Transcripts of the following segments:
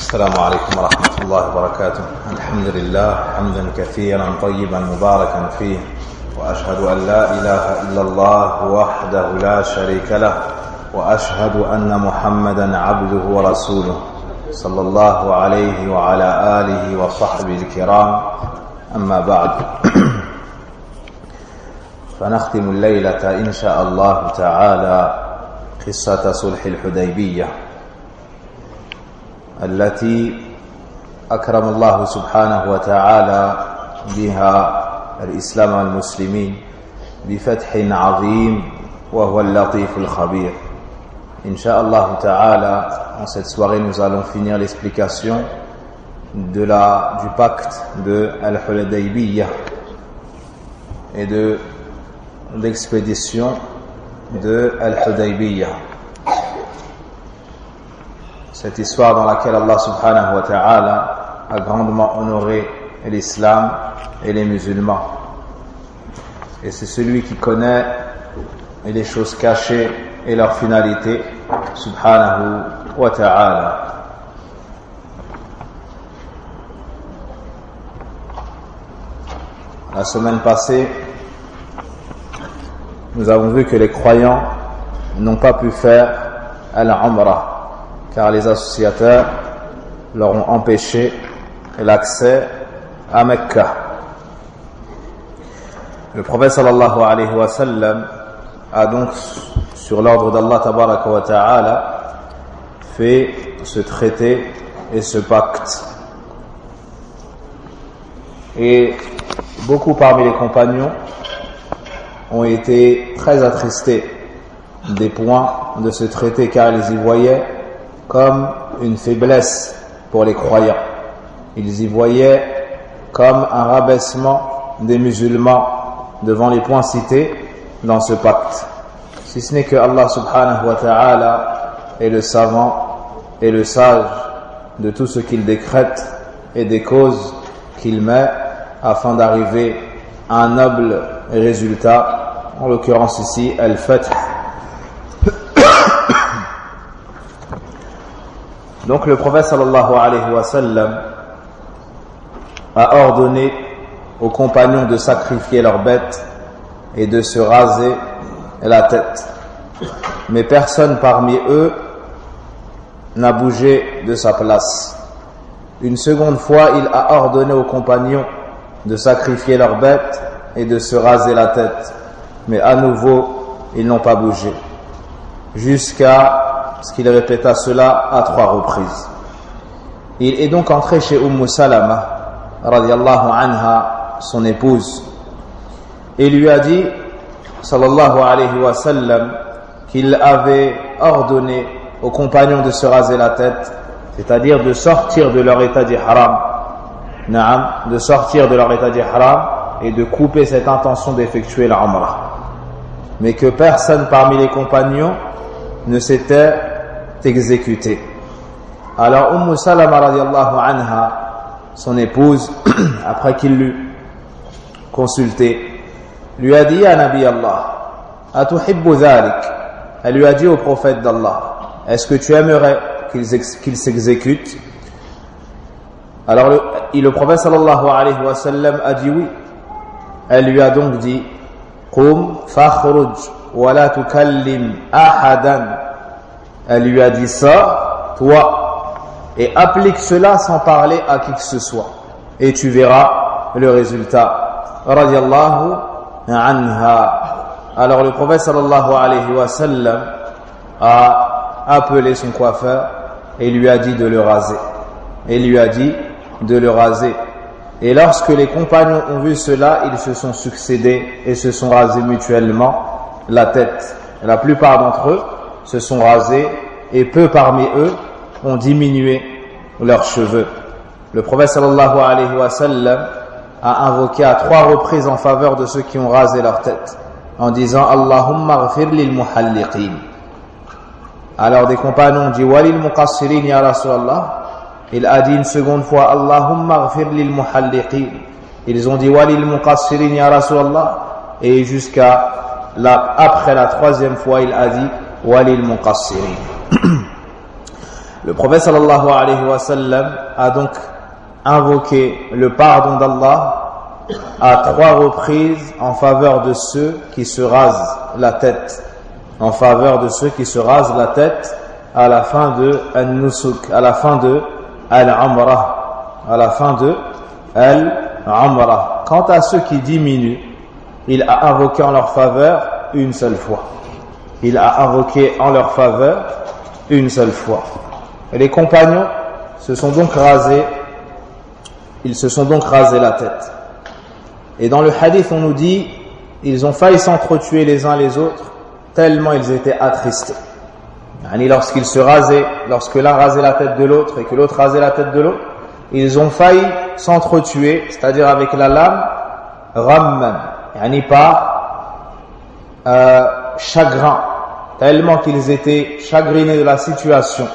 السلام عليكم ورحمة الله وبركاته. الحمد لله حمدا كثيرا طيبا مباركا فيه، وأشهد أن لا إله إلا الله وحده لا شريك له، وأشهد أن محمدا عبده ورسوله صلى الله عليه وعلى آله وصحبه الكرام. أما بعد، فنختم الليلة إن شاء الله تعالى قصة صلح الحديبية التي أكرم الله سبحانه وتعالى بها الإسلام والمسلمين بفتح عظيم وهو اللطيف الخبير. Inch'Allah ta'ala, en cette soirée, nous allons finir l'explication du pacte de Al-Hudaybiyah et de l'expédition de Al-Hudaybiyah. Cette histoire dans laquelle Allah subhanahu wa ta'ala a grandement honoré l'islam et les musulmans. Et c'est celui qui connaît les choses cachées et leur finalité, subhanahu wa ta'ala. La semaine passée, nous avons vu que les croyants n'ont pas pu faire al-Umrah, car les associateurs leur ont empêché l'accès à Mecca. Le prophète sallallahu alayhi wa sallam a donc, sur l'ordre d'Allah tabaraka wa ta'ala, fait ce traité et ce pacte. Et beaucoup parmi les compagnons ont été très attristés des points de ce traité, car ils y voyaient comme une faiblesse pour les croyants. Ils y voyaient comme un rabaissement des musulmans devant les points cités dans ce pacte. Si ce n'est que Allah subhanahu wa ta'ala est le savant et le sage de tout ce qu'il décrète et des causes qu'il met afin d'arriver à un noble résultat, en l'occurrence ici al-Fath. Donc le prophète sallallahu alayhi wa sallam a ordonné aux compagnons de sacrifier leurs bêtes et de se raser la tête. Mais personne parmi eux n'a bougé de sa place. Une seconde fois, il a ordonné aux compagnons de sacrifier leurs bêtes et de se raser la tête. Mais à nouveau, ils n'ont pas bougé. Jusqu'à ce qu'il répéta cela à 3 reprises. Il est donc entré chez Salama radiyallahu anha, son épouse, et lui a dit sallallahu alayhi wa sallam qu'il avait ordonné aux compagnons de se raser la tête, c'est-à-dire de sortir de leur état d'ihram, de sortir de leur état d'ihram et de couper cette intention d'effectuer l'umrah, mais que personne parmi les compagnons ne s'était exécuté. Alors Salama radiyallahu anha, son épouse, après qu'il l'eut consulté, lui a dit: Ya Nabi Allah, atuhibbu dhalik? Elle lui a dit au prophète d'Allah: est-ce que tu aimerais qu'il s'exécute? Alors le prophète sallallahu alayhi wa sallam a dit oui. Elle lui a donc dit: Qum fakhruj wa la tukallim ahadan. Elle lui a dit: sors, toi, et applique cela sans parler à qui que ce soit, et tu verras le résultat. Radiyallahu anha. Alors le prophète sallallahu alayhi wa sallam a appelé son coiffeur et lui a dit de le raser. Et lorsque les compagnons ont vu cela, ils se sont succédés et se sont rasés mutuellement la tête. La plupart d'entre eux se sont rasés et peu parmi eux ont diminué leurs cheveux. Le prophète sallallahu alayhi wa sallam a invoqué à 3 reprises en faveur de ceux qui ont rasé leur tête, en disant: Allahumma ghfir lil muhalliqin. Alors des compagnons ont dit: walil muqassirin ya Rasulallah. Il a dit une seconde fois: Allahumma ghfir lil muhalliqin. Ils ont dit: walil muqassirin ya Rasulallah. Et jusqu'à après la 3e fois, il a dit: walil muqassirin. Le prophète sallallahu alayhi wa sallam a donc invoqué le pardon d'Allah à 3 reprises en faveur de ceux qui se rasent la tête. En faveur de ceux qui se rasent la tête à la fin de Al-Nusuk, à la fin de Al-Amrah. À la fin de Al-Amrah. Quant à ceux qui diminuent, il a invoqué en leur faveur une seule fois. Il a invoqué en leur faveur une seule fois. Et les compagnons se sont donc rasés, ils se sont donc rasés la tête. Et dans le hadith, on nous dit, ils ont failli s'entretuer les uns les autres, tellement ils étaient attristés. Lorsqu'ils se rasaient, lorsque l'un rasait la tête de l'autre et que l'autre rasait la tête de l'autre, ils ont failli s'entretuer, c'est-à-dire avec la lame, ramman, par chagrin, tellement qu'ils étaient chagrinés de la situation,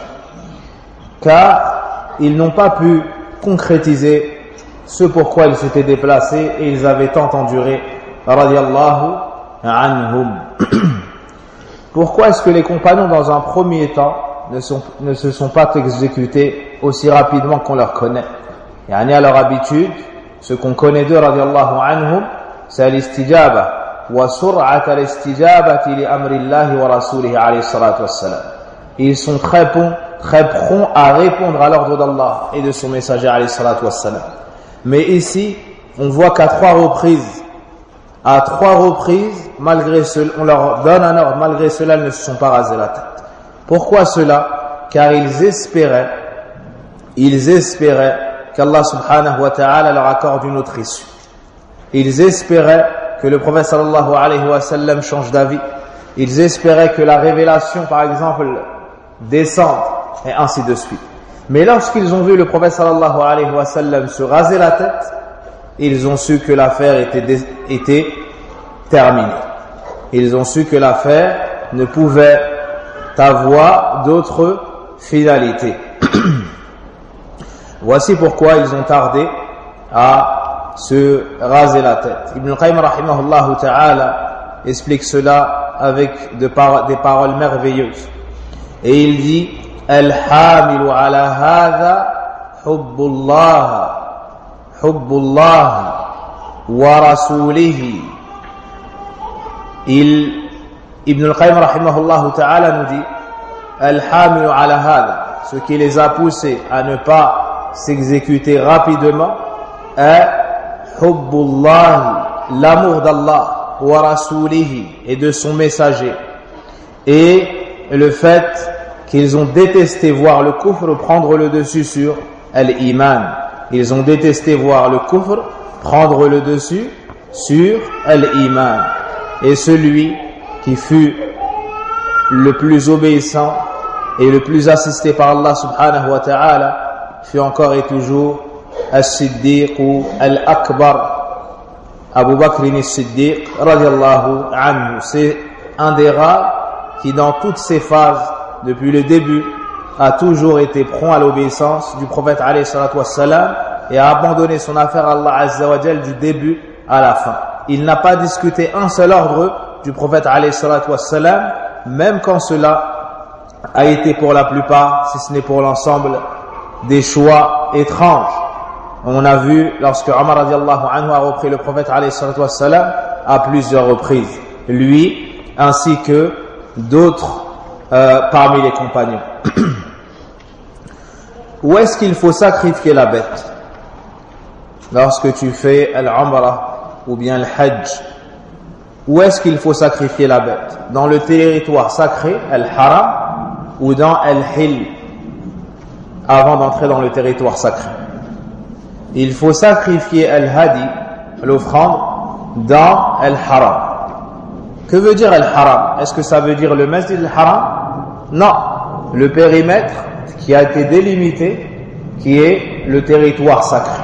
car ils n'ont pas pu concrétiser ce pourquoi ils s'étaient déplacés et ils avaient tant enduré. Radiyallahu anhum. Pourquoi est-ce que les compagnons, dans un premier temps, ne se sont pas exécutés aussi rapidement qu'on leur connaît? À leur habitude, ce qu'on connaît d'eux, radiyallahu anhum, c'est l'istijaba, wa sur'at al-istijabati li amrillahi wa rasulihi alayhi salatu wassalam. Ils sont très prompts à répondre à l'ordre d'Allah et de son messager alayhi salatu wassalam. Mais ici, on voit qu'à 3 reprises, malgré cela, on leur donne un ordre, malgré cela, ils ne se sont pas rasés la tête. Pourquoi cela? Car ils espéraient qu'Allah subhanahu wa ta'ala leur accorde une autre issue. Ils espéraient que le prophète sallallahu alayhi wa sallam change d'avis. Ils espéraient que la révélation, par exemple, descende, et ainsi de suite. Mais lorsqu'ils ont vu le prophète sallallahu alayhi wa sallam se raser la tête, ils ont su que l'affaire était terminée. Ils ont su que l'affaire ne pouvait avoir d'autre finalité. Voici pourquoi ils ont tardé à se raser la tête. Ibn Qayyim rahimahullah ta'ala explique cela avec des paroles merveilleuses. Et il dit: Al-hamilu ala hadha hubbullah wa rasulihi. Ibn al-Qayyim rahimahullah ta'ala nous dit: Al-hamilu ala hadha, ce qui les a poussés à ne pas s'exécuter rapidement est hubbullah, l'amour d'Allah, wa rasulihi, et de son messager, et le fait qu'ils ont détesté voir le kufr prendre le dessus sur l'iman. Ils ont détesté voir le kufr prendre le dessus sur l'iman. Et celui qui fut le plus obéissant et le plus assisté par Allah subhanahu wa ta'ala fut encore et toujours As-Siddiq ou Al-Akbar, Abu Bakr as-Siddiq radiyallahu anhu. C'est un des rares qui, dans toutes ses phases, depuis le début, a toujours été prompt à l'obéissance du prophète alayhi salatu wassalam et a abandonné son affaire à Allah azza wa jal du début à la fin. Il n'a pas discuté un seul ordre du prophète alayhi salatu wassalam, même quand cela a été pour la plupart, si ce n'est pour l'ensemble, des choix étranges. On a vu lorsque Omar radiallahu anhu a repris le prophète alayhi salatu wassalam à plusieurs reprises, lui ainsi que d'autres parmi les compagnons. Où est-ce qu'il faut sacrifier la bête? Lorsque tu fais al-Umrah ou bien le Hajj, où est-ce qu'il faut sacrifier la bête? Dans le territoire sacré, al-Haram, ou dans al-Hil, avant d'entrer dans le territoire sacré? Il faut sacrifier al-Hadi, l'offrande, dans al-Haram. Que veut dire al-Haram? Est-ce que ça veut dire le Masjid al-Haram? Non, le périmètre qui a été délimité, qui est le territoire sacré.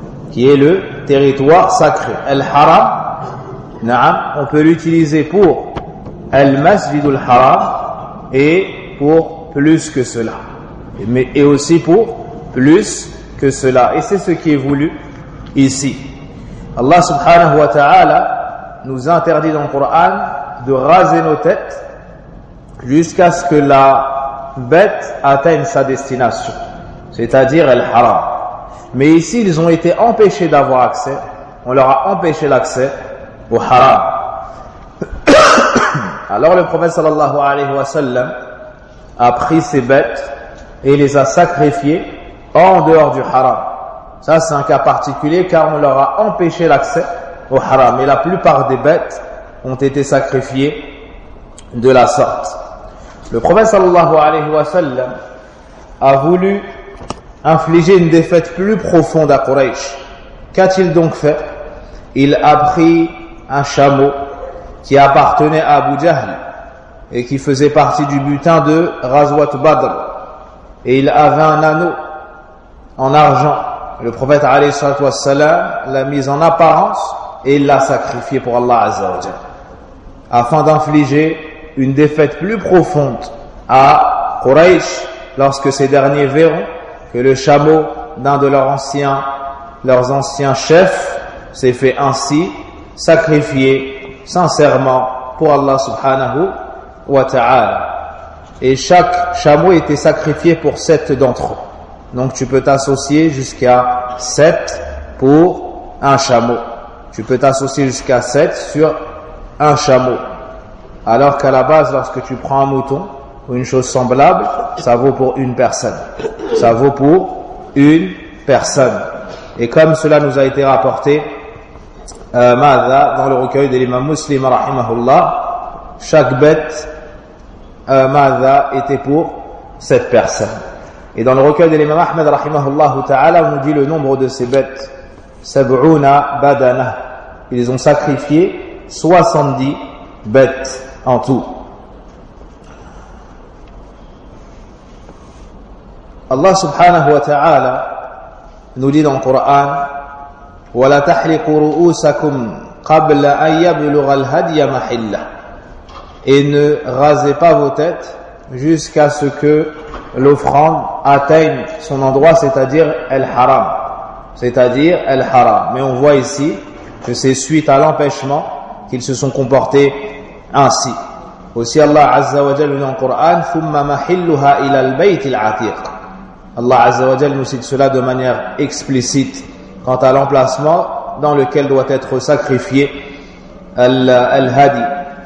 Al-Haram, on peut l'utiliser pour al-Masjid al-Haram et pour plus que cela. Et aussi pour plus que cela. Et c'est ce qui est voulu ici. Allah subhanahu wa ta'ala nous interdit dans le Coran de raser nos têtes jusqu'à ce que la bête atteigne sa destination, c'est-à-dire el haram. Mais ici, ils ont été empêchés d'avoir accès, on leur a empêché l'accès au haram. Alors le prophète sallallahu alayhi wa sallam a pris ces bêtes et les a sacrifiées en dehors du haram. Ça, c'est un cas particulier car on leur a empêché l'accès au haram. Et la plupart des bêtes ont été sacrifiées de la sorte. Le prophète sallallahu alayhi wa sallam a voulu infliger une défaite plus profonde à Quraysh. Qu'a-t-il donc fait? Il a pris un chameau qui appartenait à Abu Jahl et qui faisait partie du butin de Ghazwat Badr. Et il avait un anneau en argent. Le prophète alayhi salatu wassalam l'a mis en apparence et il l'a sacrifié pour Allah azza wa jalla, afin d'infliger une défaite plus profonde à Quraysh lorsque ces derniers verront que le chameau d'un de leurs anciens chefs s'est fait ainsi sacrifier sincèrement pour Allah subhanahu wa ta'ala. Et chaque chameau était sacrifié pour 7 d'entre eux. Donc tu peux t'associer jusqu'à 7 pour un chameau. Tu peux t'associer jusqu'à 7 sur un chameau. Alors qu'à la base, lorsque tu prends un mouton ou une chose semblable, ça vaut pour une personne. Ça vaut pour une personne. Et comme cela nous a été rapporté, dans le recueil de l'imam Muslim, rahimahullah, chaque bête, était pour cette personne. Et dans le recueil de l'imam Ahmed, rahimahullah ta'ala, on nous dit le nombre de ces bêtes. Sab'una badana. Ils ont sacrifié 70 bêtes en tout. Allah subhanahu wa ta'ala nous dit dans le Coran: وَلَا تَحْلِقُوا رُؤُوسَكُمْ قَبْلَ أَنْ يَبْلُغَ الْهَدْيَ مَحِلَّهُ. Et ne rasez pas vos têtes jusqu'à ce que l'offrande atteigne son endroit, c'est-à-dire el-haram. C'est-à-dire el-haram. Mais on voit ici que c'est suite à l'empêchement qu'ils se sont comportés ainsi. Aussi Allah Azza wa Jalla nous dit dans le Coran: ثُمَّ مَحِلُّهَا إِلَى الْبَيْتِ الْعَتِيقِ. Allah Azza wa Jalla nous cite cela de manière explicite quant à l'emplacement dans lequel doit être sacrifié al-hadi.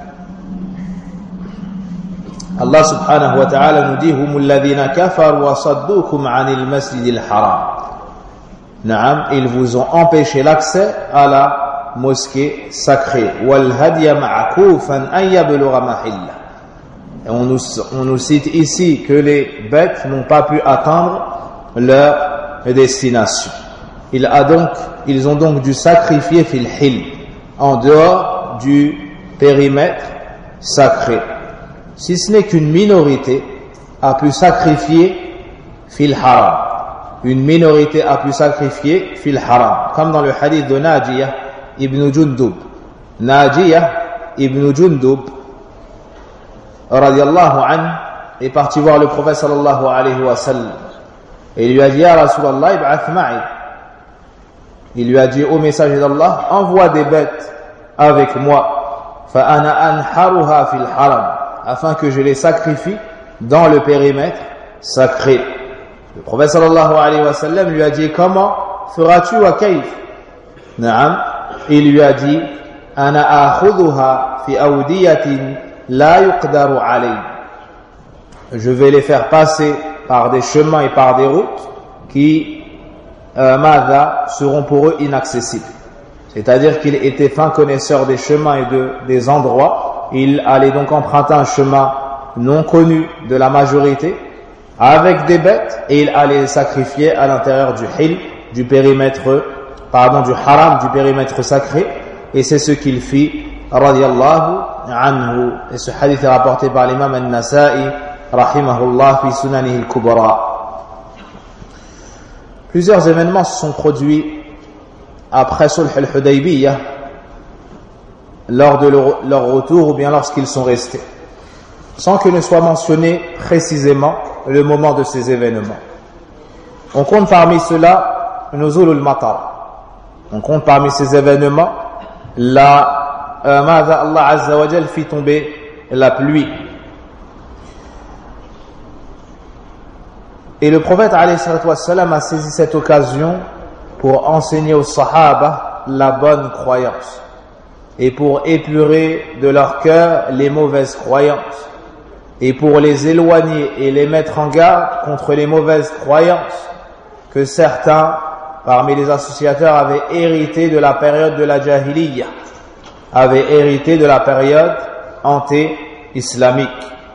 Allah subhanahu wa ta'ala nous dit: هم الذين كفروا وصدوكم عن المسجد الحرام. Naam, ils vous ont empêché l'accès à la mosquée sacrée. والهدي معكوفا أن يبلغ محله. Et on nous cite ici que les bêtes n'ont pas pu atteindre leur destination. Ils ont donc dû sacrifier fil hil, en dehors du périmètre sacré. Si ce n'est qu'une minorité a pu sacrifier fil haram. Une minorité a pu sacrifier fil haram. Comme dans le hadith de Najiyah ibn Jundub. Najiyah ibn Jundub radiyallahu anhu est parti voir le prophète sallallahu alayhi wa sallam. Et il lui a dit: Ya Rasulallah, ib'ath ma'i. Il lui a dit: ô messager d'Allah, envoie des bêtes avec moi, fa'ana anharuha fil haram, afin que je les sacrifie dans le périmètre sacré. Le prophète sallallahu alayhi wa sallam lui a dit: comment feras-tu wa kayf? Naam. Il lui a dit: ana akhudhuha fi awdiyatin la yuqdaru alayhi. Je vais les faire passer par des chemins et par des routes qui seront pour eux inaccessibles. C'est-à-dire qu'il était fin connaisseur des chemins et des endroits. Il allait donc emprunter un chemin non connu de la majorité avec des bêtes et il allait les sacrifier à l'intérieur du hil, du haram, du périmètre sacré. Et c'est ce qu'il fit, radiyallahu anhu. Et ce hadith est rapporté par l'imam al-Nasa'i, rahimahullah, fi sunanihi al-kubra. Plusieurs événements se sont produits après Sulh al-Hudaybiyah, lors de leur retour ou bien lorsqu'ils sont restés, sans que ne soit mentionné précisément le moment de ces événements. On compte parmi cela Nuzul al-Matar. On compte parmi ces événements Allah Azza wa Jal fit tomber la pluie. Et le prophète alayhi salatu wassalam a saisi cette occasion pour enseigner aux sahaba la bonne croyance et pour épurer de leur cœur les mauvaises croyances et pour les éloigner et les mettre en garde contre les mauvaises croyances que certains parmi les associateurs avaient hérité de la période de la jahiliya, avaient hérité de la période anté-islamique.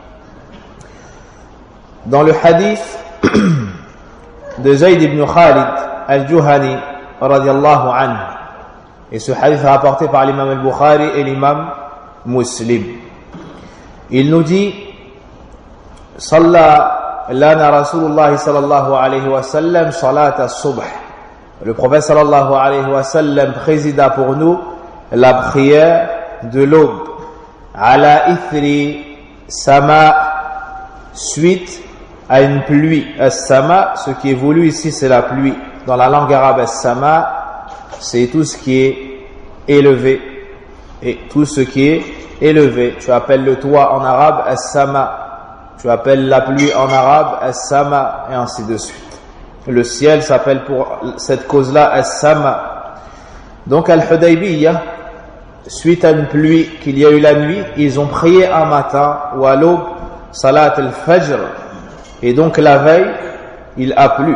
Dans le hadith de Zayd ibn Khalid al-Juhani radiyallahu anhu, et ce hadith est rapporté par l'imam al-Bukhari et l'imam Muslim, il nous dit: Salla lana Rasulullah sallallahu alayhi wa sallam salat as-subh. Le prophète sallallahu alayhi wa sallam présida pour nous la prière de l'aube. Ala ithri sama, suite à une pluie. As-sama, ce qui est voulu ici, c'est la pluie. Dans la langue arabe, as-sama, c'est tout ce qui est élevé. Et tout ce qui est élevé. Tu appelles le toit en arabe as-sama. Tu appelles la pluie en arabe as-sama, et ainsi de suite. Le ciel s'appelle pour cette cause-là as-sama. Donc al-Hudaybiyah, suite à une pluie qu'il y a eu la nuit, ils ont prié un matin ou à l'aube, salat al-fajr, et donc la veille, il a plu.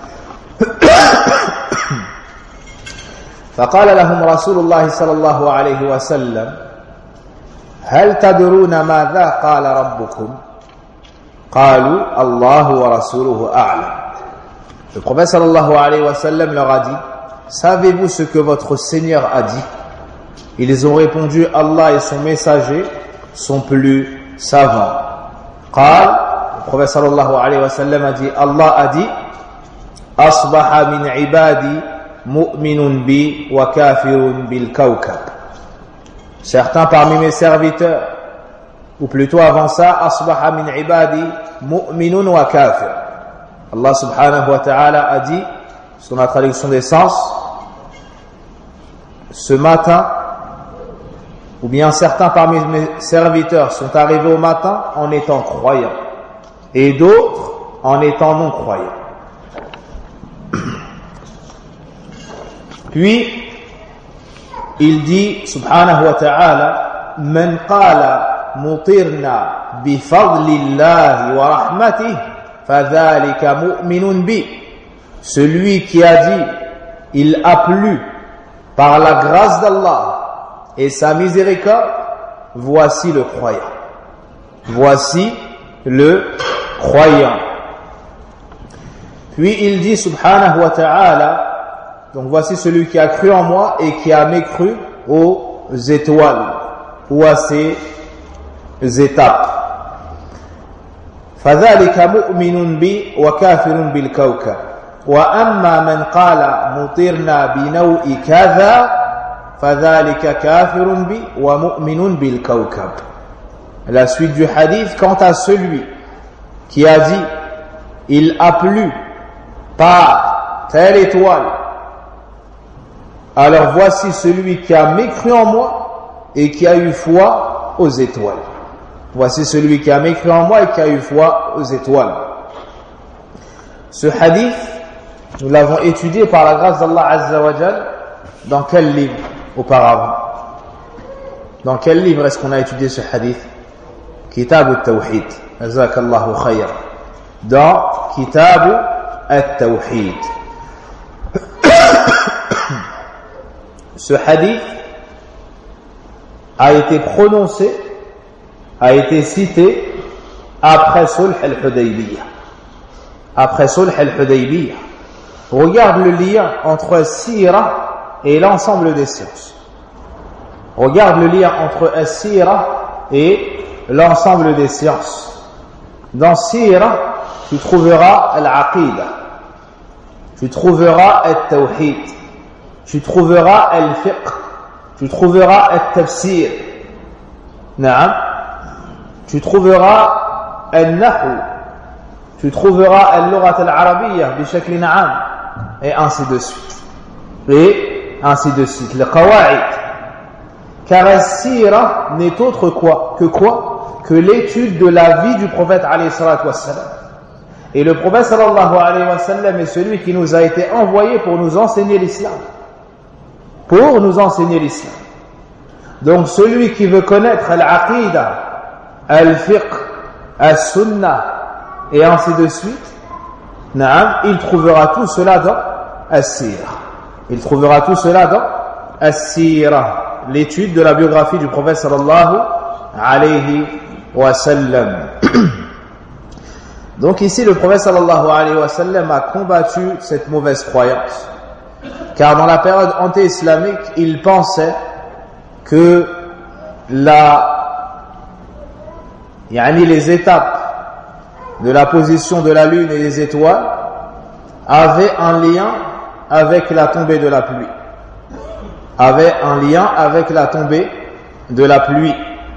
فقال لهم رسول الله صلى الله عليه وسلم هل تدرون ماذا قال ربكم قالوا الله ورسوله أعلم. Le prophète sallallahu alayhi wa sallam leur a dit: savez-vous ce que votre Seigneur a dit? Ils ont répondu: Allah et son messager sont plus savants. قال, le prophète sallallahu alayhi wa sallam a dit, Allah a dit: asbaha min ibadi mu'minun bi wa kafirun bil kawkab. Certains parmi mes serviteurs, ou plutôt avant ça, asbaha min ibadi mu'minun wa kafir. Allah subhanahu wa ta'ala a dit, sur la traduction des sens, ce matin, ou bien certains parmi mes serviteurs sont arrivés au matin en étant croyants, et d'autres en étant non croyants. Puis, il dit, subhanahu wa ta'ala, man qala mutirna bi fadlillahi wa rahmatih fadhalika mu'minun bi. Celui qui a dit, il a plu par la grâce d'Allah et sa miséricorde, voici le croyant. Voici le croyant. Puis il dit, subhanahu wa ta'ala, donc voici celui qui a cru en moi et qui a mécru aux étoiles ou à ces étapes. فَذَلِكَ مُؤْمِنٌ بِي وَكَافِرٌ بِالْكَوْكَبِ وَأَمَّا مَنْ قَالَ مُطِرْنَا بِنَوْءِ كَذَا فَذَلِكَ كَافِرٌ بِي وَمُؤْمِنٌ بِالْكَوْكَبِ. La suite du hadith, quant à celui qui a dit il a plu par telle étoile, alors voici celui qui a mécru en moi et qui a eu foi aux étoiles. Voici celui qui a mécru en moi et qui a eu foi aux étoiles. Ce hadith, nous l'avons étudié par la grâce d'Allah Azza wa Jal dans quel livre auparavant? Dans quel livre est-ce qu'on a étudié ce hadith? Kitab al-Tawhid. Jazakallahu khayr. Dans Kitab al-Tawhid. Ce hadith a été prononcé, a été cité après Sulh al-Hudaybiyah. Après Sulh al-Hudaybiyah. Regarde le lien entre Sira et l'ensemble des sciences. Regarde le lien entre Sira et l'ensemble des sciences. Dans Sira, tu trouveras al-Aqidah, tu trouveras al-Tawhid, tu trouveras al-Fiqh, tu trouveras al-Tafsir, Naam, tu trouveras al-Nahu, tu trouveras al-Lughat al-Arabiyyah bishakli Naam, et ainsi de suite. Et ainsi de suite. Le Qawa'id. Car al-Sira n'est autre que l'étude de la vie du prophète alayhi salatu wassalam. Et le prophète sallallahu alayhi wa sallam est celui qui nous a été envoyé pour nous enseigner l'islam. Pour nous enseigner l'islam. Donc celui qui veut connaître al-aqidah, al-fiqh, al-sunnah et ainsi de suite, il trouvera tout cela dans as-sirah. Il trouvera tout cela dans as-sirah, l'étude de la biographie du prophète sallallahu alayhi wa sallam. Donc ici le prophète sallallahu alayhi wa sallam a combattu cette mauvaise croyance. Car dans la période anté-islamique, il pensait que les étapes de la position de la lune et des étoiles avaient un lien avec la tombée de la pluie. Avaient un lien avec la tombée de la pluie.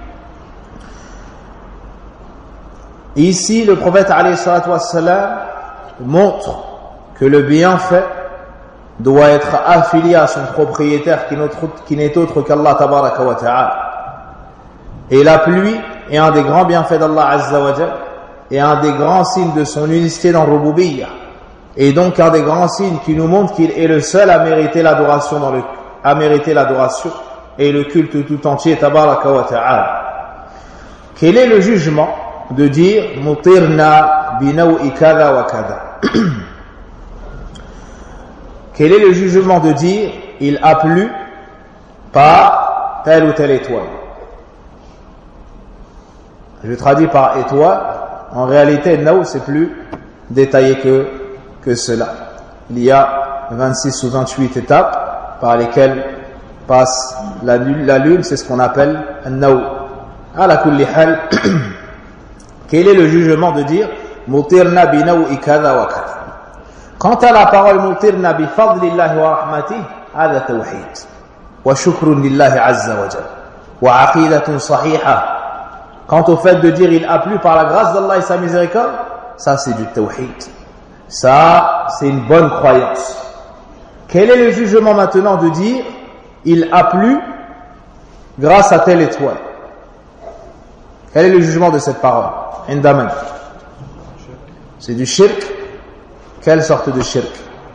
Ici, le prophète alayhi salatu wassalam montre que le bienfait doit être affilié à son propriétaire qui n'est autre qu'Allah tabaraka wa ta'ala. Et la pluie est un des grands bienfaits d'Allah azza wa jal et un des grands signes de son unicité dans Rububiyyah. Et donc un des grands signes qui nous montre qu'il est le seul à mériter l'adoration et le culte tout entier tabaraka wa ta'ala. Quel est le jugement de dire mutirna binawi kada wa kada? Quel est le jugement de dire il a plu par telle ou telle étoile? Je traduis par étoile. En réalité, Naou, c'est plus détaillé que cela. Il y a 26 ou 28 étapes par lesquelles passe la lune, c'est ce qu'on appelle Naou. Ala kulli hal, quel est le jugement de dire mutirna bi nawi kada wa kada? Quant à la parole mutirna bi fadlillahi wa rahmatih, hada tawhid wa shukrun lillahi azza wa jalla wa aqidatun sahihah. Quant au fait de dire il a plu par la grâce d'Allah et sa miséricorde, ça c'est du tawhid. Ça c'est une bonne croyance. Quel est le jugement maintenant de dire il a plu grâce à telle étoile? Quel est le jugement de cette parole? Indaman. C'est du shirk. Quelle sorte de shirk?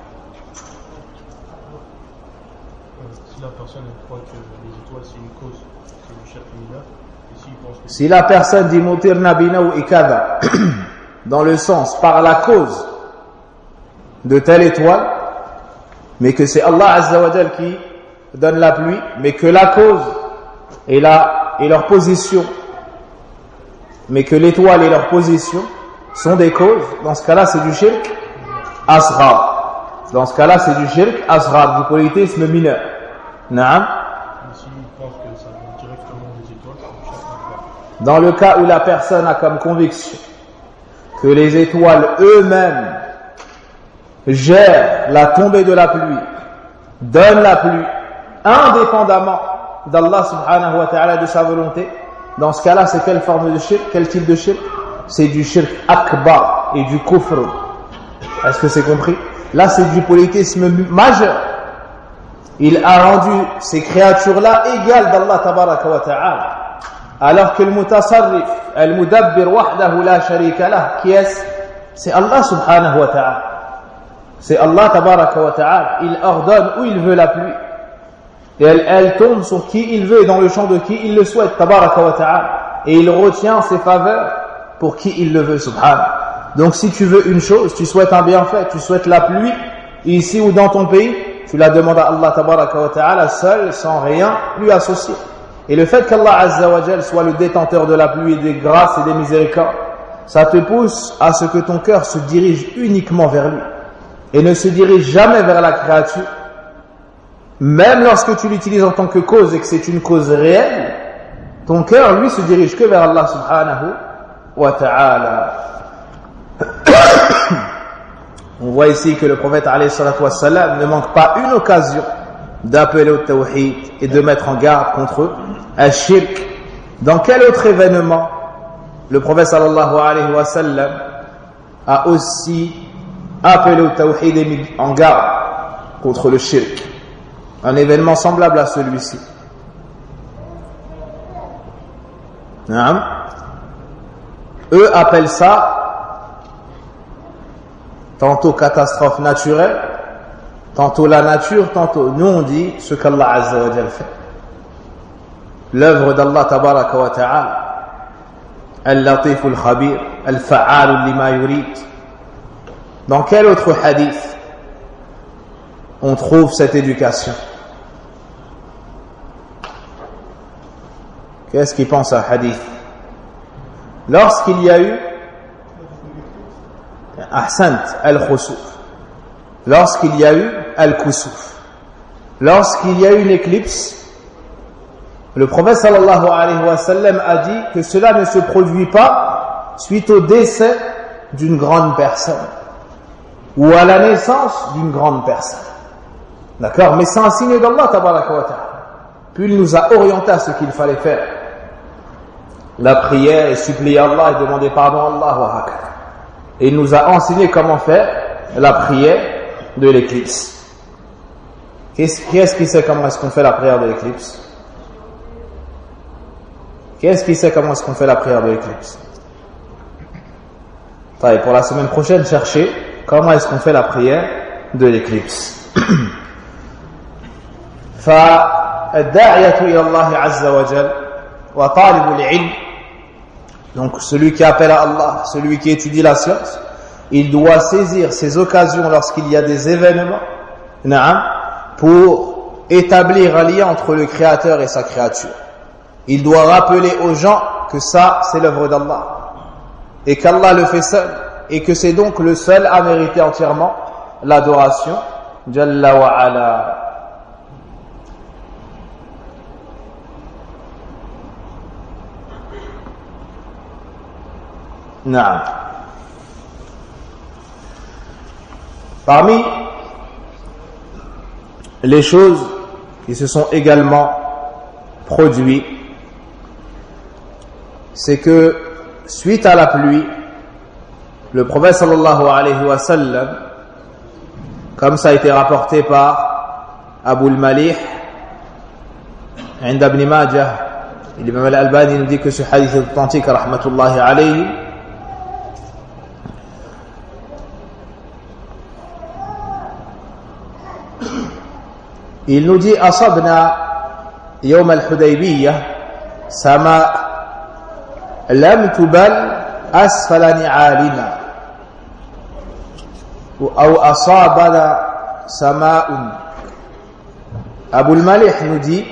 Si la personne croit que les étoiles c'est une cause, c'est du shirk mineur. Si la personne dit mutirna binaw ikada dans le sens par la cause de telle étoile, mais que c'est Allah azza wa jal qui donne la pluie, mais que la cause et leur position, mais que l'étoile et leur position sont des causes, dans ce cas-là c'est du shirk asghar. Dans ce cas-là c'est du shirk asghar, du polythéisme mineur. Naam. Dans le cas où la personne a comme conviction que les étoiles eux-mêmes gèrent la tombée de la pluie, donnent la pluie, indépendamment d'Allah subhanahu wa ta'ala, de sa volonté, dans ce cas-là, c'est quelle forme de shirk? Quel type de shirk? C'est du shirk akbar et du kufr. Est-ce que c'est compris? Là, c'est du polythéisme majeur. Il a rendu ces créatures-là égales d'Allah tabaraka wa ta'ala. Alors que le mutasarrif, al mudabbir wahdahu la sharika lah, qui est? C'est Allah subhanahu wa ta'ala. C'est Allah tabaraka wa ta'ala. Il ordonne où il veut la pluie. Et elle tombe sur qui il veut et dans le champ de qui il le souhaite, tabaraka wa ta'ala. Et il retient ses faveurs pour qui il le veut, subhanahu. Donc si tu veux une chose, tu souhaites un bienfait, tu souhaites la pluie, ici ou dans ton pays, tu la demandes à Allah tabaraka wa ta'ala seul, sans rien lui associer. Et le fait qu'Allah azza wa jal soit le détenteur de la pluie, des grâces et des miséricordes, ça te pousse à ce que ton cœur se dirige uniquement vers lui et ne se dirige jamais vers la créature. Même lorsque tu l'utilises en tant que cause et que c'est une cause réelle, ton cœur, lui, se dirige que vers Allah subhanahu wa ta'ala. On voit ici que le prophète alayhi salatu wassalam ne manque pas une occasion d'appeler au tawhid et de mettre en garde contre al-shirk. Dans quel autre événement le prophète sallallahu alayhi wa sallam a aussi appelé au tawhid et mis en garde contre le shirk? Un événement semblable à celui-ci. Eux appellent ça tantôt catastrophe naturelle, tantôt la nature, tantôt... Nous on dit ce qu'Allah Azza wa Jal fait. L'œuvre d'Allah Tabaraka wa Ta'ala, Al-Latif al-Khabir, Al-Fa'al lima yurid. Dans quel autre hadith on trouve cette éducation? Qu'est-ce qui pense à hadith? Lorsqu'il y a eu Ahsant al-Khusuf, lorsqu'il y a eu al-Kusuf, lorsqu'il y a eu une éclipse, le prophète sallallahu alayhi wa sallam a dit que cela ne se produit pas suite au décès d'une grande personne ou à la naissance d'une grande personne. D'accord? Mais c'est un signe d'Allah tabaraka wa ta'ala. Puis il nous a orienté à ce qu'il fallait faire. La prière et supplier Allah et demander pardon à Allah wa hakada. Et il nous a enseigné comment faire la prière de l'éclipse. Qui est-ce qui sait comment est-ce qu'on fait la prière de l'éclipse? Qui est-ce qui sait comment est-ce qu'on fait la prière de l'éclipse? Pour la semaine prochaine, cherchez comment est-ce qu'on fait la prière de l'éclipse. فالداعية إلى الله عز وجل وطالب العلم, donc celui qui appelle à Allah, celui qui étudie la science, il doit saisir ces occasions lorsqu'il y a des événements pour établir un lien entre le Créateur et sa créature. Il doit rappeler aux gens que ça c'est l'œuvre d'Allah et qu'Allah le fait seul et que c'est donc le seul à mériter entièrement l'adoration Jalla wa ala. Naam. Parmi les choses qui se sont également produites, c'est que suite à la pluie, le prophète sallallahu alayhi wa sallam, comme ça a été rapporté par Abu al-Malih عند ابن ماجه, l'imam al-Albani nous dit que ce hadith est authentique rahmatullahi alayhi. Il nous dit أصبنا يوم الحديبية سماء لم تبل أسفل نعالنا أو أصابنا سماء. Abu al-Malih nous dit,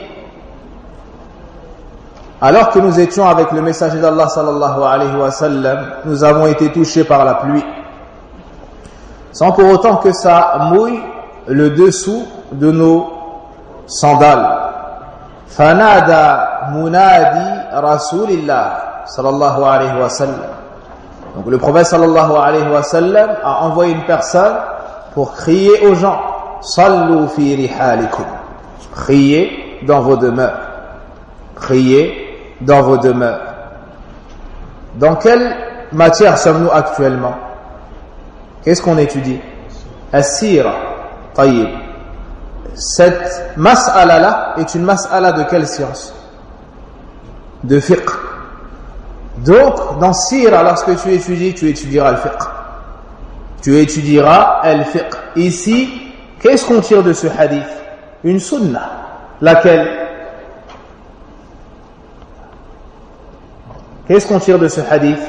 alors que nous étions avec le messager d'Allah sallallahu alayhi wa sallam, nous avons été touchés par la pluie, sans pour autant que ça mouille le dessous de nos sandales. Fanada munadi rasulillah sallallahu alayhi wa sallam. Donc le prophète sallallahu alayhi wa sallam a envoyé une personne pour crier aux gens, sallu fi rihalikum, priez dans vos demeures, priez dans vos demeures. Dans quelle matière sommes-nous actuellement? Qu'est-ce qu'on étudie? As-sira. Tayyib. Cette mas'ala-là est une mas'ala de quelle science? De fiqh. Donc, dans sira, lorsque tu étudies, tu étudieras le fiqh. Tu étudieras le fiqh. Ici, qu'est-ce qu'on tire de ce hadith? Une sunnah. Laquelle? Qu'est-ce qu'on tire de ce hadith?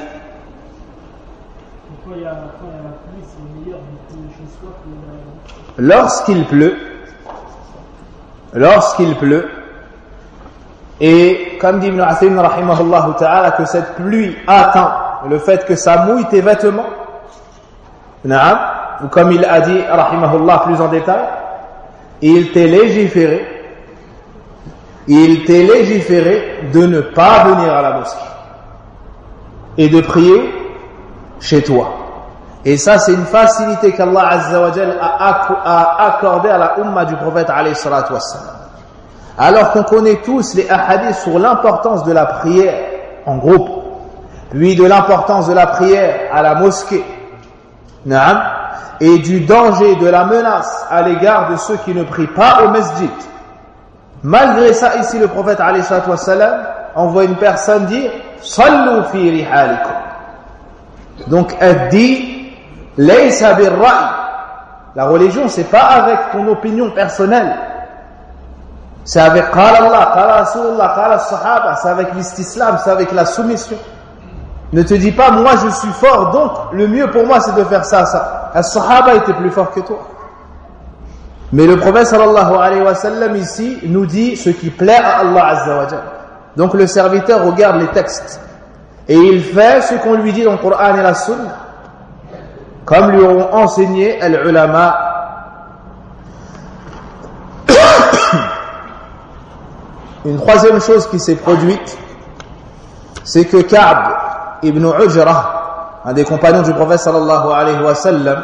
Lorsqu'il pleut, et comme dit Ibn Uthaymin rahimahullah ta'ala, que cette pluie atteint le fait que ça mouille tes vêtements, ou comme il a dit rahimahullah plus en détail, il t'est légiféré de ne pas venir à la mosquée et de prier chez toi. Et ça, c'est une facilité qu'Allah Azza wa Jal a accordée à la umma du prophète alayhi salatu wassalam. Alors qu'on connaît tous les ahadiths sur l'importance de la prière en groupe, puis de l'importance de la prière à la mosquée, et du danger, de la menace à l'égard de ceux qui ne prient pas au masjid. Malgré ça, ici, le prophète alayhi salatu wassalam envoie une personne dire « Sallu fi rihalikum ». Donc, elle dit Laysa bir-ra'i. La religion, c'est pas avec ton opinion personnelle. C'est avec qala Allah, qala Rasulullah, qala Sahaba, c'est avec l'istislam, c'est avec la soumission. Ne te dis pas, moi je suis fort, donc le mieux pour moi c'est de faire ça, ça. Les Sahaba étaient plus forts que toi. Mais le prophète sallallahu alayhi wa sallam ici nous dit ce qui plaît à Allah azza wa jalla. Donc le serviteur regarde les textes et il fait ce qu'on lui dit dans le Coran et la Sunna, comme lui ont enseigné les ulama. Une troisième chose qui s'est produite, c'est que Ka'b ibn Ujrah, un des compagnons du prophète sallallahu alayhi wa sallam,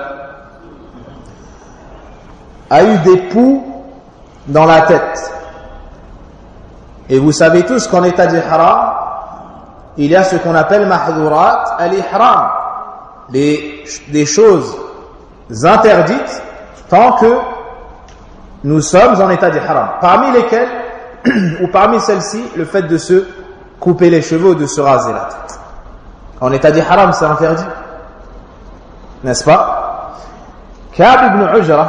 a eu des poux dans la tête. Et vous savez tous qu'en état d'ihram, il y a ce qu'on appelle mahdurat al-ihram, des choses interdites tant que nous sommes en état d'ihram. Parmi lesquelles, ou parmi celles-ci, le fait de se couper les cheveux ou de se raser la tête. En état d'ihram, c'est interdit, n'est-ce pas? Ka'b ibn Ujrah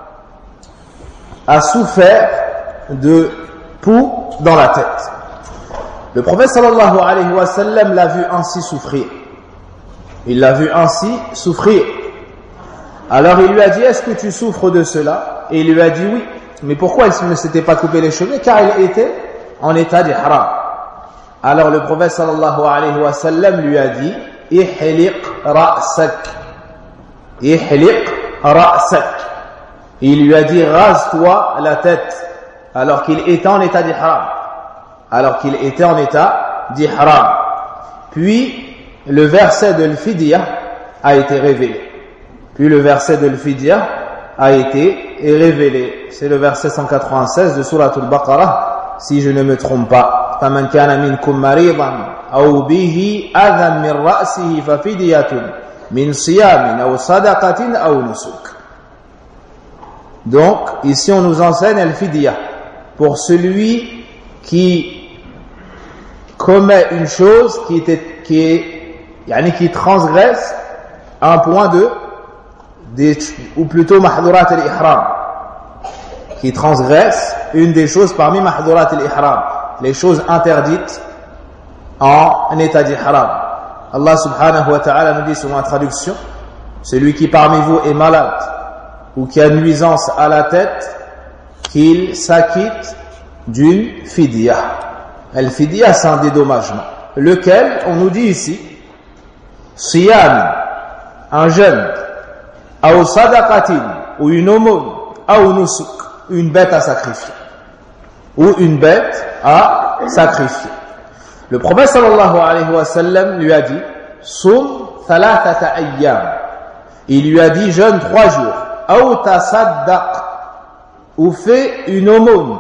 a souffert de poux dans la tête. Le prophète sallallahu alayhi wa sallam l'a vu ainsi souffrir. Il l'a vu ainsi souffrir. Alors il lui a dit, est-ce que tu souffres de cela? Et il lui a dit oui. Mais pourquoi il ne s'était pas coupé les cheveux? Car il était en état d'ihram. Alors le prophète sallallahu alayhi wa sallam lui a dit, ihliq ra'sak. Ihliq ra'sak. Il lui a dit, rase-toi la tête, alors qu'il était en état d'ihram. Alors qu'il était en état d'ihram. Puis, le verset de l'Fidya a été révélé. Puis, le verset de l'Fidya a été révélé. C'est le verset 196 de Surat al-Baqarah, si je ne me trompe pas. فَمَنْ كَانَ مِنْكُمْ مَرِيضًا أَوْ بِهِ أَذًى مِنْ رَأْسِهِ فَفِدْيَةٌ مِنْ صِيَامٍ أَوْ صَدَقَةٍ أَوْ نُسُكٍ. Donc, ici on nous enseigne al-fidya. Pour celui qui commet une chose qui transgresse un point ou plutôt mahdurat al-ihram, qui transgresse une des choses parmi mahdurat al-ihram, les choses interdites en état d'ihram. Allah subhanahu wa ta'ala nous dit sur ma traduction, celui qui parmi vous est malade ou qui a nuisance à la tête, qu'il s'acquitte d'une fidya. Al-fidya, c'est un dédommagement. Lequel, on nous dit ici, siyam, un jeûne, ou sadaqatin, ou une aumône, ou nusuk, une bête à sacrifier. Ou une bête à sacrifier. Le prophète sallallahu alayhi wa sallam lui a dit, sum thalathata ayyam. Il lui a dit, jeûne 3 jours. Ou tasaddaq, ou fait une aumône.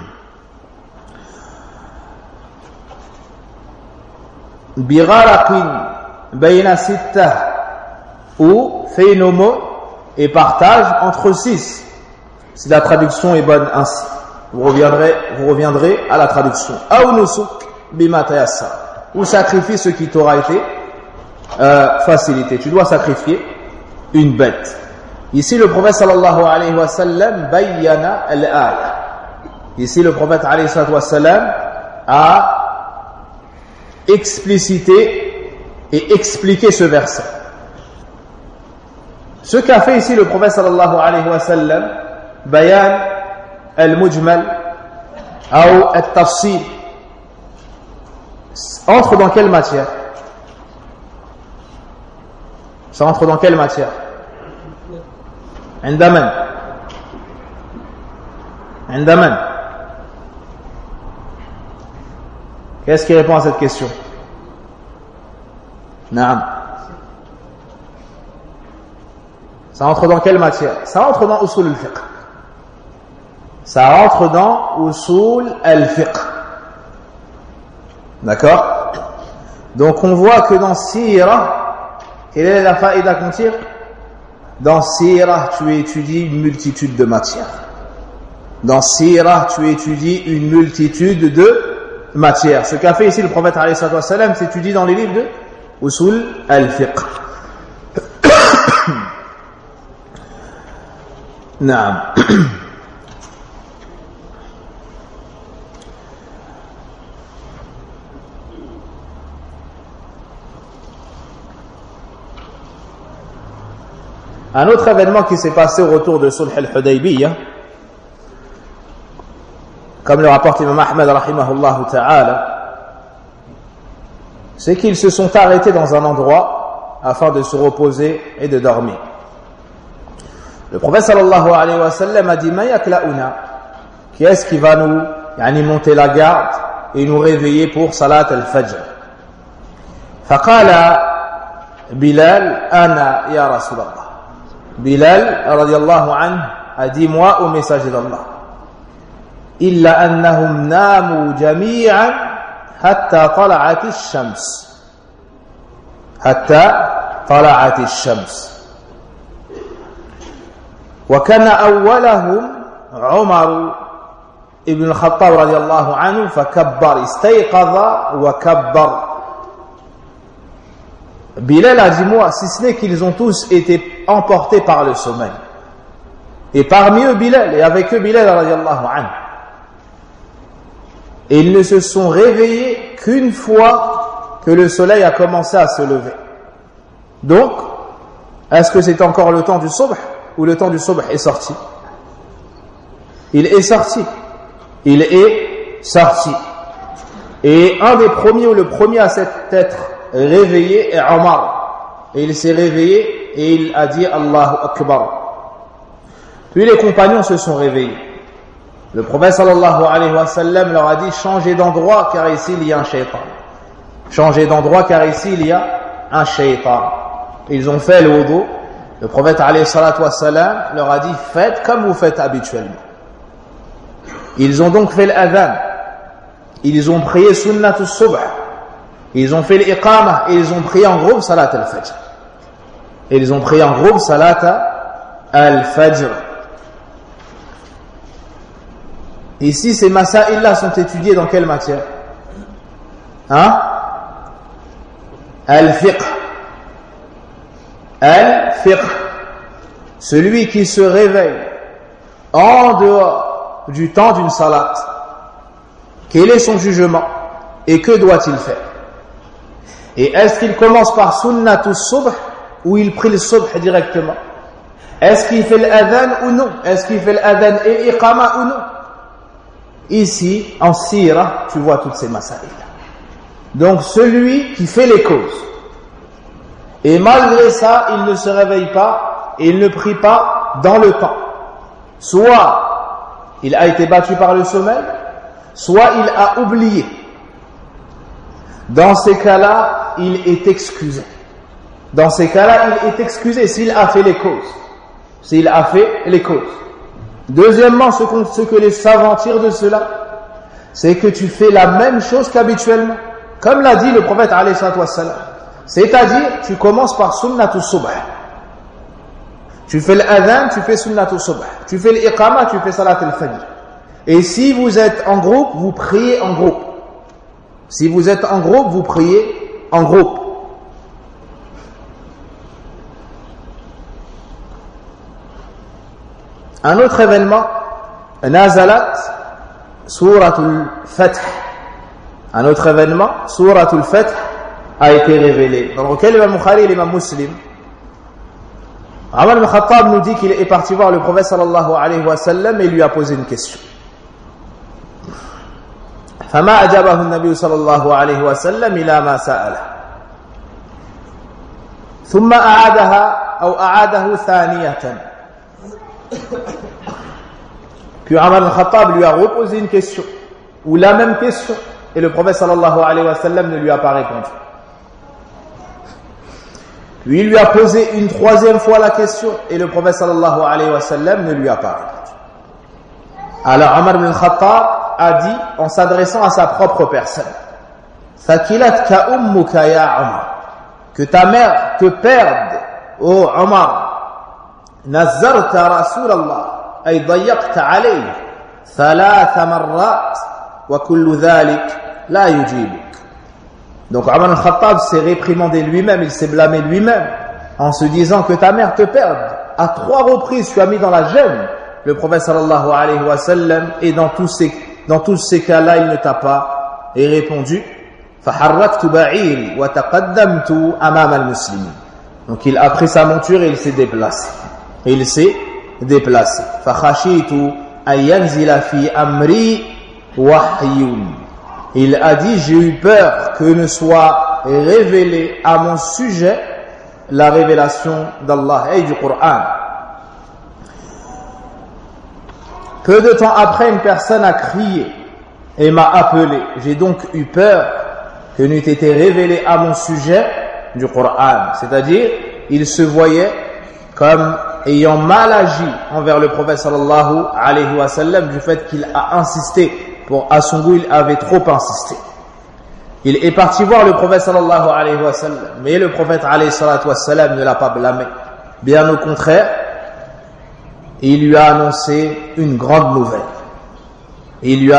Biraraqin bayna sittah, ou fait une aumône et partage entre 6. Si la traduction est bonne ainsi, vous reviendrez à la traduction. Ou nusuk bima tayassar, ou sacrifie ce qui t'aura été facilité. Tu dois sacrifier une bête. Ici, le prophète sallallahu alayhi wa sallam bayyana al-aya. Ici, le prophète alayhi wa sallam a explicité et expliqué ce verset. Ce qu'a fait ici le prophète sallallahu alayhi wa sallam, bayan al-mujmal ou al-tafsil, entre dans quelle matière? Ça entre dans quelle matière? عندمن Qu'est-ce qui répond à cette question? Naam. Ça entre dans quelle matière? Ça entre dans usul al-fiqh. Ça entre dans usul al-fiqh. D'accord? Donc on voit que dans Sira, quelle est la faïda qu'on tire? Dans Sira, tu étudies une multitude de matières. Dans Sira, tu étudies une multitude de matières. Ce qu'a fait ici le prophète alayhi salatu wassalam, c'est étudié dans les livres de Usul al-Fiqh. Naam. Un autre événement qui s'est passé au retour de Sulh al-Hudaybiyah, comme le rapporte Imam Ahmed rahimahullah ta'ala, c'est qu'ils se sont arrêtés dans un endroit afin de se reposer et de dormir. Le prophète sallallahu alayhi wa sallam a dit: Ma yakla'una, qui est-ce qui va nous monter la garde et nous réveiller pour salat al-fajr? Faqala Bilal: Ana ya Rasulallah. Bilal radiyallahu anhu a dit: Moi au messager d'Allah, illa annahum namu jami'an hatta tala'at ash-shams, hatta tala'at ash-shams. وكان أولهم عمر ابن الخطاب رضي الله عنه فكبر استيقظ وكبر. Bilal a dit: Moi, si ce n'est qu'ils ont tous été emportés par le sommeil. Et parmi eux Bilal, et avec eux Bilal radiallahu anhu. Et ils ne se sont réveillés qu'une fois que le soleil a commencé à se lever. Donc, est-ce que c'est encore le temps du subh ou le temps du subh est sorti? Il est sorti. Il est sorti. Et un des premiers ou le premier à s'être réveillé est Omar. Et il s'est réveillé et il a dit Allahu Akbar. Puis les compagnons se sont réveillés. Le prophète sallallahu alayhi wa sallam leur a dit: changez d'endroit car ici il y a un shaitan. Changez d'endroit car ici il y a un shaitan. Ils ont fait le wudu. Le prophète alayhi salatu wa salam leur a dit: faites comme vous faites habituellement. Ils ont donc fait l'adhan. Ils ont prié sunnat al-subh. Ils ont fait l'iqamah et ils ont prié en groupe salat al-fajr. Ils ont prié en groupe salat al-fajr. Ici, ces masaïl-là sont étudiés dans quelle matière? Al-fiqh. Al-fiqh. Celui qui se réveille en dehors du temps d'une salat, quel est son jugement et que doit-il faire? Et est-ce qu'il commence par sunnatus subh ou il prie le subh directement? Est-ce qu'il fait l'adhan ou non? Est-ce qu'il fait l'adhan et l'iqama ou non? Ici, en sira, tu vois toutes ces masaïl. Donc celui qui fait les causes, et malgré ça, il ne se réveille pas et il ne prie pas dans le temps. Soit il a été battu par le sommeil, soit il a oublié. Dans ces cas-là, il est excusé. Dans ces cas-là, il est excusé s'il a fait les causes. S'il a fait les causes. Deuxièmement, ce que les savants tirent de cela, c'est que tu fais la même chose qu'habituellement. Comme l'a dit le prophète alayhi salatu wassalam. C'est-à-dire, tu commences par sunnatus subh. Tu fais l'adhan, tu fais sunnatus subh. Tu fais l'iqama, tu fais salat al-fajr. Et si vous êtes en groupe, vous priez en groupe. Si vous êtes en groupe, vous priez en groupe. Un autre événement, Nazalat, Suratul Fath. Un autre événement, Suratul Fath, a été révélé. Dans lequel l'imam Bukhari et l'imam Muslim, Omar ibn Khattab nous dit qu'il est parti voir le prophète sallallahu alayhi wa sallam et lui a posé une question. فما أجابه النبي صلى الله عليه وسلم إلى ما سأله ثم أعاده ثانية. Puis Omar ibn Khattab lui a reposé une question ou la même question et le prophète sallallahu alayhi wa sallam ne lui a pas répondu. Puis il lui a posé une troisième fois la question et le prophète sallallahu alayhi wa sallam ne lui a pas répondu. Alors Omar ibn Khattab a dit en s'adressant à sa propre personne: Thakilatka ummuka ya Omar, que ta mère te perde, ô Omar. Nazzarta Rasulallah ay dayyaqta alayhi thalatha marrat wa kullu dhalik la yujibuk. Donc Omar al-Khattab s'est réprimandé lui-même, il s'est blâmé lui-même en se disant que ta mère te perde. À 3 reprises, tu as mis dans la gêne le prophète sallallahu alayhi wa sallam, et dans tous ces cas-là, il ne t'a pas répondu. فَحَرَّكْتُ بَعِيرِي وَتَقَدَّمْتُ أَمَامَ الْمُسْلِمِينَ. Donc il a pris sa monture et il s'est déplacé. فَخَشِيتُ أَنْ يَنْزِلَ فِي أَمْرِي وَحْيٌ. Il a dit, j'ai eu peur que ne soit révélé à mon sujet la révélation d'Allah et du Coran. Peu de temps après, une personne a crié et m'a appelé. J'ai donc eu peur que n'eût été révélé à mon sujet du Coran. C'est-à-dire, il se voyait comme ayant mal agi envers le prophète sallallahu alayhi wa sallam du fait qu'il a insisté. À son goût, il avait trop insisté. Il est parti voir le prophète sallallahu alayhi wa sallam, mais le prophète alayhi salatu wa sallam ne l'a pas blâmé. Bien au contraire, il lui a annoncé une grande nouvelle. Et il lui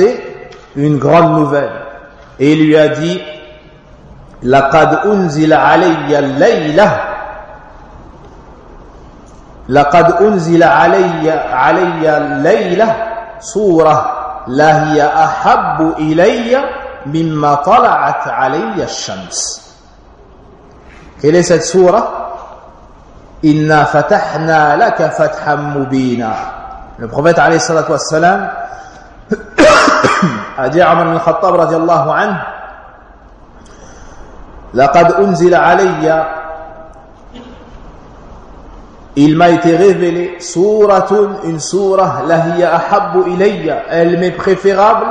a dit, لَقَدْ أُنْزِلَ عَلَيَّ اللَّيْلَةَ سُورَةٌ لَهِيَ أَحَبُّ إِلَيَّ مِمَّا طَلَعَتْ عَلَيَّ الشَّمْسِ. Quelle est cette sourate? إِنَّا فَتَحْنَا لَكَ فَتْحًا مُبِينًا. Le prophète alayhi salatu wassalam a dit à Omar ibn al-Khattab radiyallahu anhu, لَقَدْ أُنْزِلَ عَلَيَّ, il m'a été révélé une sourate lahiya ahabbu ilayya, elle m'est préférable,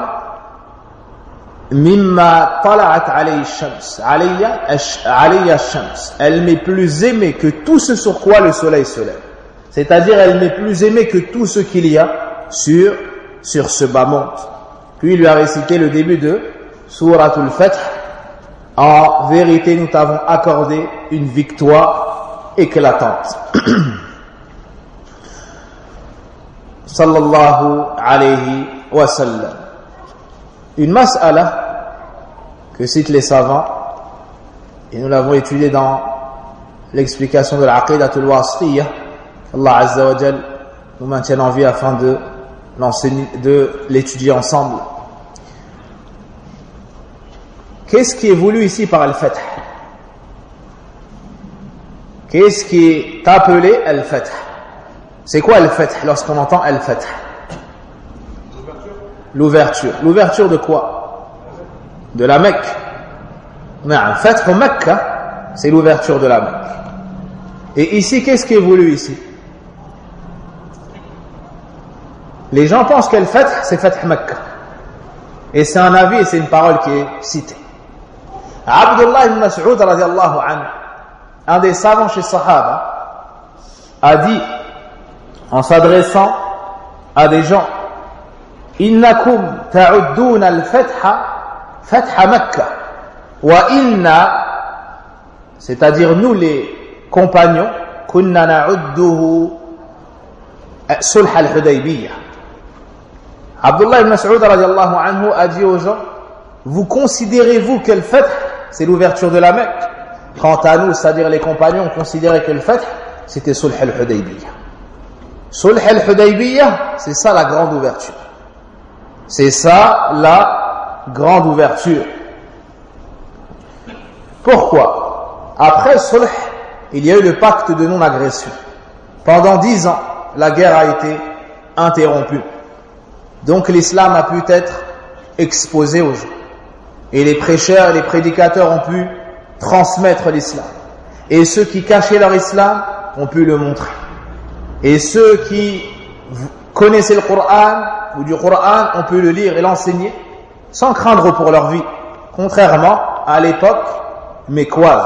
mimma tala'at alayhi shams, alayya shams, elle m'est plus aimée que tout ce sur quoi le soleil se lève. C'est-à-dire, elle m'est plus aimée que tout ce qu'il y a sur ce bas monde. Puis il lui a récité le début de Souratul Fath. En vérité, nous t'avons accordé une victoire éclatante. Sallallahu alayhi wa sallam. Une mas'ala que citent les savants, et nous l'avons étudié dans l'explication de l'Aqidatul Wasitiyya. Allah Azza wa Jal nous maintienne en vie afin de l'étudier ensemble. Qu'est-ce qui est voulu ici par Al-Fath? Qu'est-ce qui est appelé Al-Fath? C'est quoi Al-Fath lorsqu'on entend Al-Fath? L'ouverture. L'ouverture de quoi? De la Mecque. Non, Fath Mecca, c'est l'ouverture de la Mecque. Et ici, qu'est-ce qui est voulu ici? Les gens pensent qu'Al-Fath, c'est Fath Mecca. Et c'est un avis et c'est une parole qui est citée. Abdullah ibn Mas'ud radiyallahu anhu, un des savants chez Sahaba, a dit, en s'adressant à des gens, innakum ta'udduna al-fatha fatha Makkah wa inna, c'est-à-dire nous les compagnons, kunna na'udduhu sulh al-Hudaybiyah. Abdullah ibn Mas'ud radiyallahu anhu a dit aux gens, vous considérez-vous que le fath, c'est l'ouverture de la Mecque? Quant à nous, c'est-à-dire les compagnons, on considérait que le fath, c'était sulh al-Hudaybiyah. Sulh al-Hudaybiyah, c'est ça la grande ouverture. C'est ça la grande ouverture. Pourquoi? Après sulh, il y a eu le pacte de non-agression. Pendant 10 ans, la guerre a été interrompue. Donc l'islam a pu être exposé aux gens. Et les prêcheurs et les prédicateurs ont pu transmettre l'islam. Et ceux qui cachaient leur islam ont pu le montrer. Et ceux qui connaissaient le Coran ou du Coran ont pu le lire et l'enseigner sans craindre pour leur vie. Contrairement à l'époque mécoise.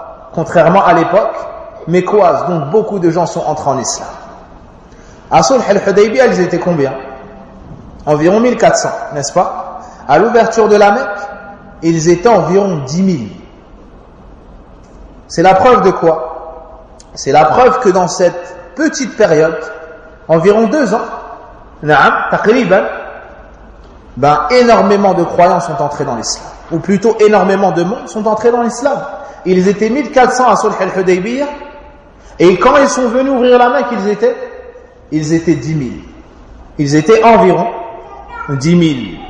Donc beaucoup de gens sont entrés en islam. À Sulh al-Hudaybiyah, ils étaient combien? Environ 1400, n'est-ce pas? À l'ouverture de la Mecque, ils étaient environ 10 000. C'est la preuve de quoi? C'est la preuve que dans cette petite période, environ 2 ans, énormément de croyants sont entrés dans l'islam. Ou plutôt, énormément de monde sont entrés dans l'islam. Ils étaient 1400 à Sulh al-Hudaybiyah, Et quand ils sont venus ouvrir la Mecque, ils étaient 10 000. Ils étaient environ 10 000.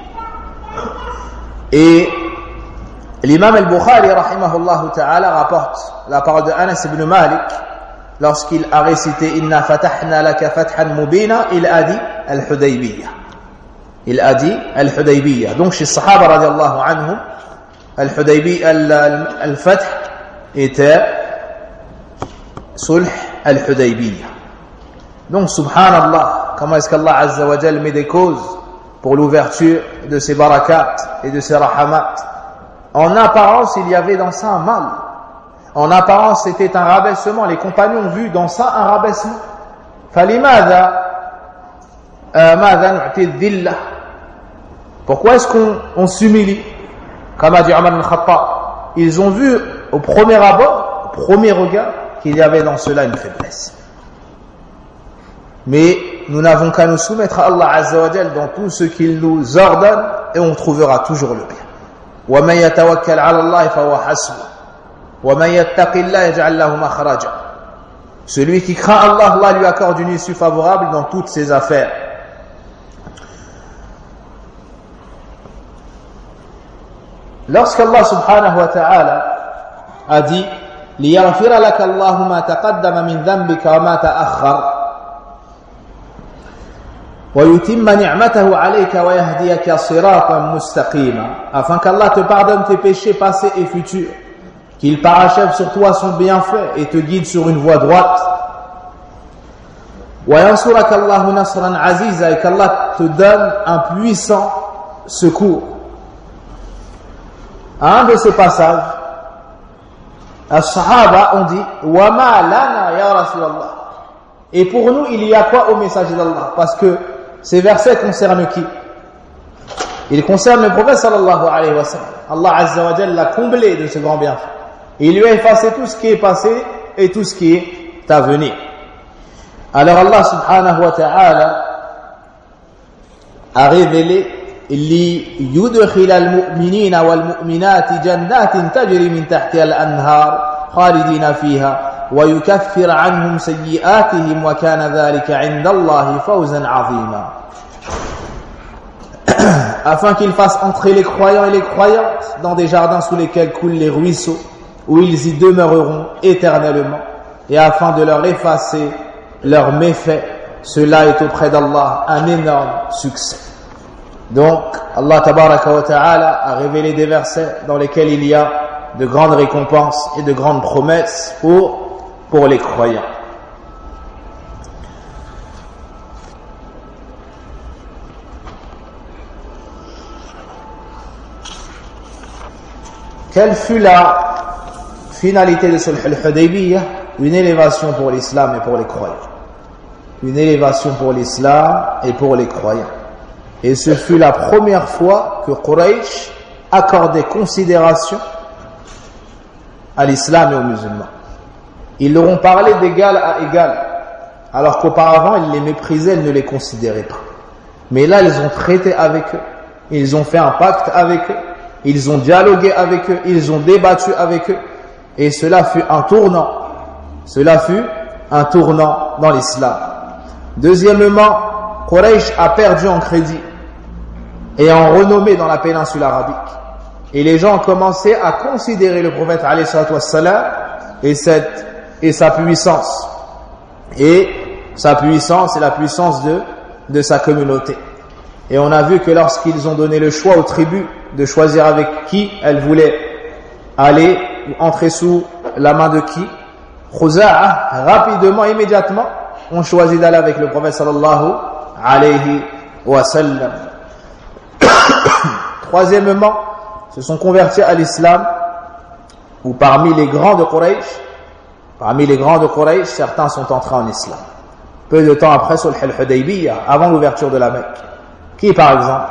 Et l'imam al-Bukhari, rahimahullah ta'ala, rapporte la parole de Anas ibn Malik, lorsqu'il a récité « Inna fatahna laka fathan mubina », il a dit « Al-Hudaybiyah ». Il a dit « Al-Hudaybiyah ». Donc chez Sahaba, radiallahu anhum, Al-Hudaybiyah, Al-Fath était Sulh Al-Hudaybiyah. Donc, subhanallah, comment est-ce qu'Allah Azza wa Jal met des causes pour l'ouverture de ces barakat et de ces rahamat. En apparence, il y avait dans ça un mal. En apparence, c'était un rabaissement. Les compagnons ont vu dans ça un rabaissement. Pourquoi est-ce qu'on s'humilie? Comme a dit Omar ibn Khattab, ils ont vu au premier abord, au premier regard, qu'il y avait dans cela une faiblesse. Mais nous n'avons qu'à nous soumettre à Allah Azza wa Jal dans tout ce qu'il nous ordonne et on trouvera toujours le bien. وَمَنْ يَتَوَكَّلْ عَلَى اللَّهِ فَهُوَ حَسْبُهُ وَمَنْ يَتَّقِ اللَّهَ يَجْعَلْ لَهُ مَخْرَجًا. Celui qui craint Allah, Allah lui accorde une issue favorable dans toutes ses affaires. Lorsqu'Allah subhanahu wa ta'ala a dit لِيَغْفِرَ لَكَ اللَّهُ مَا تَقَدَّمَ مِنْ ذَنْبِكَ وَمَا تَأَخَّرَ وَيُتِمَّ نِعْمَتَهُ عَلَيْكَ وَيَهْدِيَكَ صِرَاطًا مُسْتَقِيمًا, afin qu'Allah te pardonne tes péchés passés et futurs, qu'il parachève sur toi son bienfait et te guide sur une voie droite. وَيَنْصُرَكَ اللَّهُ نَصْرًا عَزِيزًا, et qu'Allah te donne un puissant secours. À un de ces passages, as-sahaba ont dit وَمَا لَنَا يَا رَسُولَ اللَّهِ, et pour nous il y a quoi au messager d'Allah? Parce que ces versets concernent qui? Ils concernent le prophète sallallahu alayhi wa sallam. Allah Azza wa Jalla l'a comblé de ce grand bienfait. Il lui a effacé tout ce qui est passé et tout ce qui est à venir. Alors Allah subhanahu wa ta'ala a révélé لِيُدْخِلَ الْمُؤْمِنِينَ وَالْمُؤْمِنَاتِ جَنَّاتٍ تَجْرِي مِنْ تَحْتِهَا الْأَنْهَارُ خَالِدِينَ فِيهَا وَيُكَفِّرَ عَنْهُمْ سَيِّئَاتِهِمْ وَكَانَ ذَلِكَ عِنْدَ اللَّهِ فَوْزًا عَظِيمًا. Afin qu'il fasse entrer les croyants et les croyantes dans des jardins sous lesquels coulent les ruisseaux, où ils y demeureront éternellement, et afin de leur effacer leurs méfaits, cela est auprès d'Allah un énorme succès. Donc Allah tabaraka wa ta'ala a révélé des versets dans lesquels il y a de grandes récompenses et de grandes promesses pour les croyants. Quelle fut la finalité de Sulh al-Hudaybiyah? Une élévation pour l'islam et pour les croyants. Une élévation pour l'islam et pour les croyants. Et ce fut la première fois que Quraysh accordait considération à l'islam et aux musulmans. Ils leur ont parlé d'égal à égal, alors qu'auparavant ils les méprisaient, ils ne les considéraient pas. Mais là ils ont traité avec eux, ils ont fait un pacte avec eux, ils ont dialogué avec eux, ils ont débattu avec eux, et cela fut un tournant. Cela fut un tournant dans l'islam. Deuxièmement, Quraysh a perdu en crédit et en renommée dans la péninsule arabique. Et les gens ont commencé à considérer le prophète alayhi salatu wassalam et sa puissance. Et sa puissance et la puissance de sa communauté. Et on a vu que lorsqu'ils ont donné le choix aux tribus de choisir avec qui elles voulaient aller ou entrer sous la main de qui, Khuza'a, rapidement, immédiatement, ont choisi d'aller avec le prophète sallallahu alayhi wa sallam. Troisièmement, se sont convertis à l'islam, ou parmi les grands de Quraysh, certains sont entrés en islam. Peu de temps après Sulh al-Hudaybiyah, avant l'ouverture de la Mecque. Qui par exemple?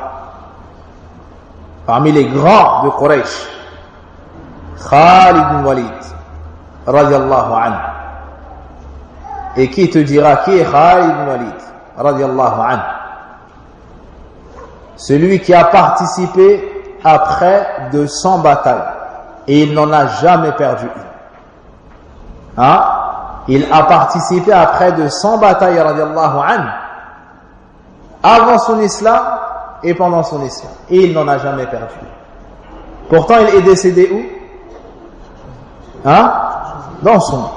Parmi les grands de Quraysh, Khalid ibn Walid, radiyallahu anhu. Et qui te dira qui est Khalid ibn Walid, radiyallahu anhu? Celui qui a participé à près de 100 batailles et il n'en a jamais perdu une. Il a participé à près de 100 batailles radiallahu anhu, avant son islam et pendant son islam. Et il n'en a jamais perdu. Pourtant, il est décédé où? Dans son lit.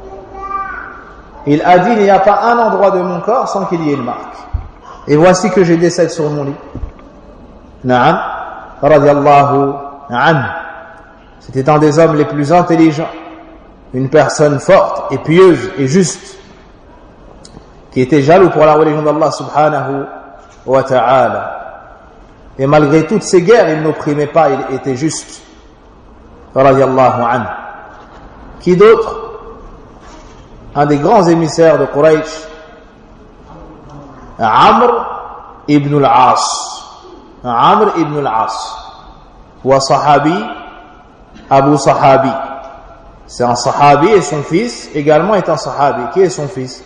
Il a dit, il n'y a pas un endroit de mon corps sans qu'il y ait une marque. Et voici que je décède sur mon lit. Na'am, radiallahu anhu. C'était un des hommes les plus intelligents, une personne forte et pieuse et juste, qui était jaloux pour la religion d'Allah subhanahu wa ta'ala. Et malgré toutes ces guerres, il n'opprimait pas, il était juste. Radiallahu anhu. Qui d'autre? Un des grands émissaires de Quraysh, Amr ibn al-As. Amr ibn al-As. Wa sahabi, Abu Sahabi. C'est un sahabi et son fils également est un sahabi. Qui est son fils?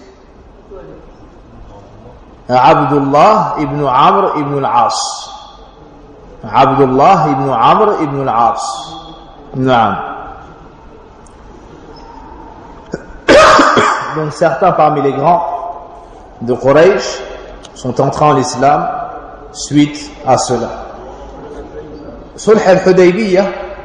Abdullah ibn Amr ibn al-As. Abdullah ibn Amr ibn al-As. Naam. Donc certains parmi les grands de Quraysh sont entrés en islam suite à cela. Sulh al-Hudaybiyah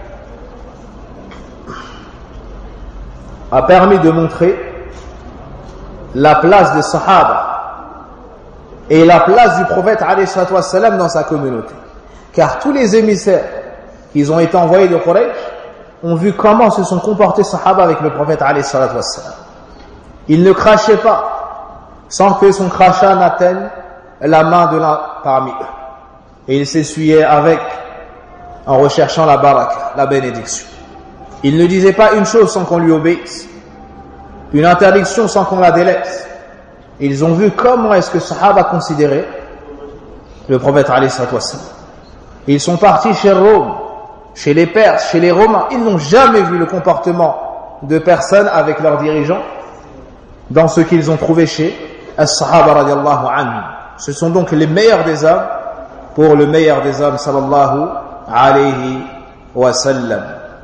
a permis de montrer la place des Sahaba et la place du prophète alayhi salatu wassalam dans sa communauté. Car tous les émissaires qui ont été envoyés de Quraysh ont vu comment se sont comportés Sahaba avec le prophète alayhi salatu wassalam. Il ne crachait pas sans que son crachat n'atteigne la main de l'un parmi eux. Et il s'essuyait avec en recherchant la baraka, la bénédiction. Il ne disait pas une chose sans qu'on lui obéisse, une interdiction sans qu'on la délaisse. Ils ont vu comment est-ce que Sahaba considérait le prophète alayhi salatu wassalam. Ils sont partis chez Rome, chez les Perses, chez les Romains. Ils n'ont jamais vu le comportement de personnes avec leurs dirigeants dans ce qu'ils ont trouvé chez as-Sahaba radiallahu anhu. Ce sont donc les meilleurs des hommes pour le meilleur des hommes sallallahu alayhi wa sallam.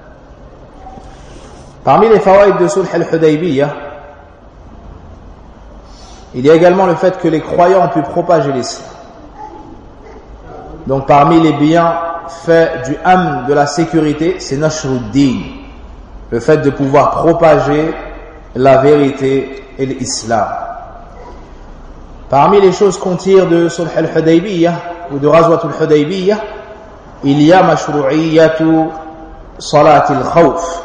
Parmi les fawaïd de Sulh al-Hudaybiyah, il y a également le fait que les croyants ont pu propager l'islam. Donc parmi les bienfaits du amn, de la sécurité, c'est Nashruddin, le fait de pouvoir propager la vérité et l'islam. Parmi les choses qu'on tire de Sulh al-Hudaybiyah ou de Ghazwat al-Hudaybiyah, il y a mashru'iyyatu salat al-khawf,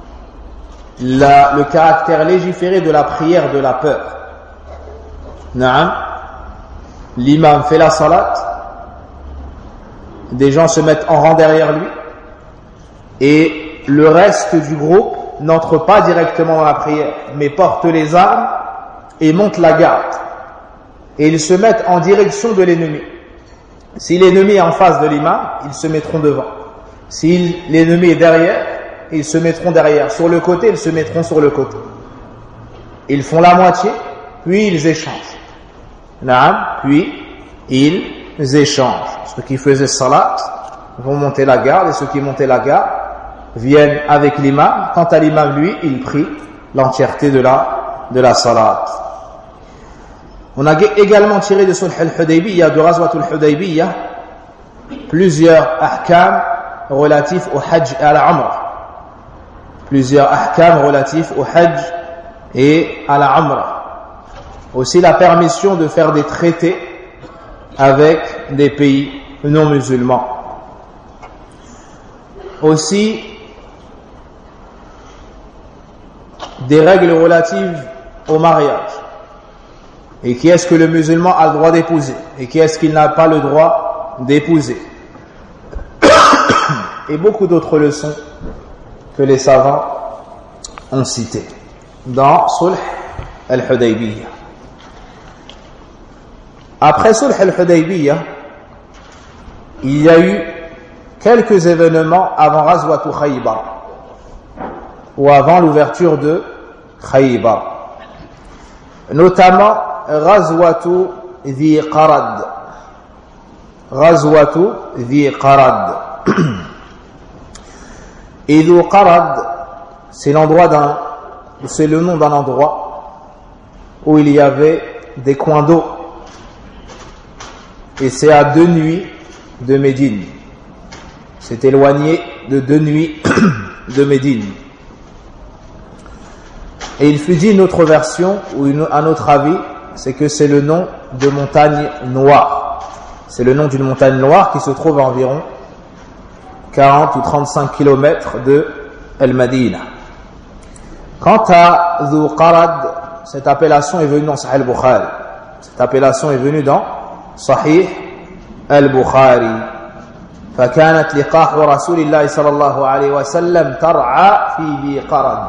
le caractère légiféré de la prière de la peur. Naam, l'imam fait la salat, des gens se mettent en rang derrière lui et le reste du groupe n'entre pas directement dans la prière mais porte les armes et monte la garde et ils se mettent en direction de l'ennemi. Si l'ennemi est en face de l'imam, ils se mettront devant. Si l'ennemi est derrière, ils se mettront derrière. Sur le côté, ils se mettront sur le côté. Ils font la moitié, puis ils échangent. Puis ils échangent. Ceux qui faisaient salat vont monter la garde et ceux qui montaient la garde viennent avec l'imam. Quant à l'imam, lui, il prie l'entièreté de la salat. On a également tiré de Sulh al-Hudaybiyah, de Ghazwat al-Hudaybiyah, plusieurs ahkam relatifs au hajj et à la umrah. Plusieurs ahkam relatifs au hajj et à la umrah. Aussi la permission de faire des traités avec des pays non musulmans. Aussi des règles relatives au mariage. Et qui est-ce que le musulman a le droit d'épouser et qui est-ce qu'il n'a pas le droit d'épouser. Et beaucoup d'autres leçons que les savants ont citées dans Sulh al-Hudaybiyah. Après Sulh al-Hudaybiyah, il y a eu quelques événements avant Ghazwat Khaybar ou avant l'ouverture de Khaybar, notamment Ghazwat Dhi Qarad. Ghazwat Dhi Qarad. Et Dhi Qarad, c'est l'endroit d'un c'est le nom d'un endroit où il y avait des coins d'eau. Et c'est à 2 nuits de Médine. C'est éloigné de 2 nuits de Médine. Et il fut dit une autre version, ou un autre avis, c'est que c'est le nom de montagne noire. C'est le nom d'une montagne noire qui se trouve à environ 40 ou 35 km de Al-Madina. Quant à Dhu Qarad, cette appellation est venue dans Sahih al-Bukhari. Cette appellation est venue dans Sahih al-Bukhari. فكانت لقاح رسول الله صلى الله عليه وسلم ترعى في ذي قرد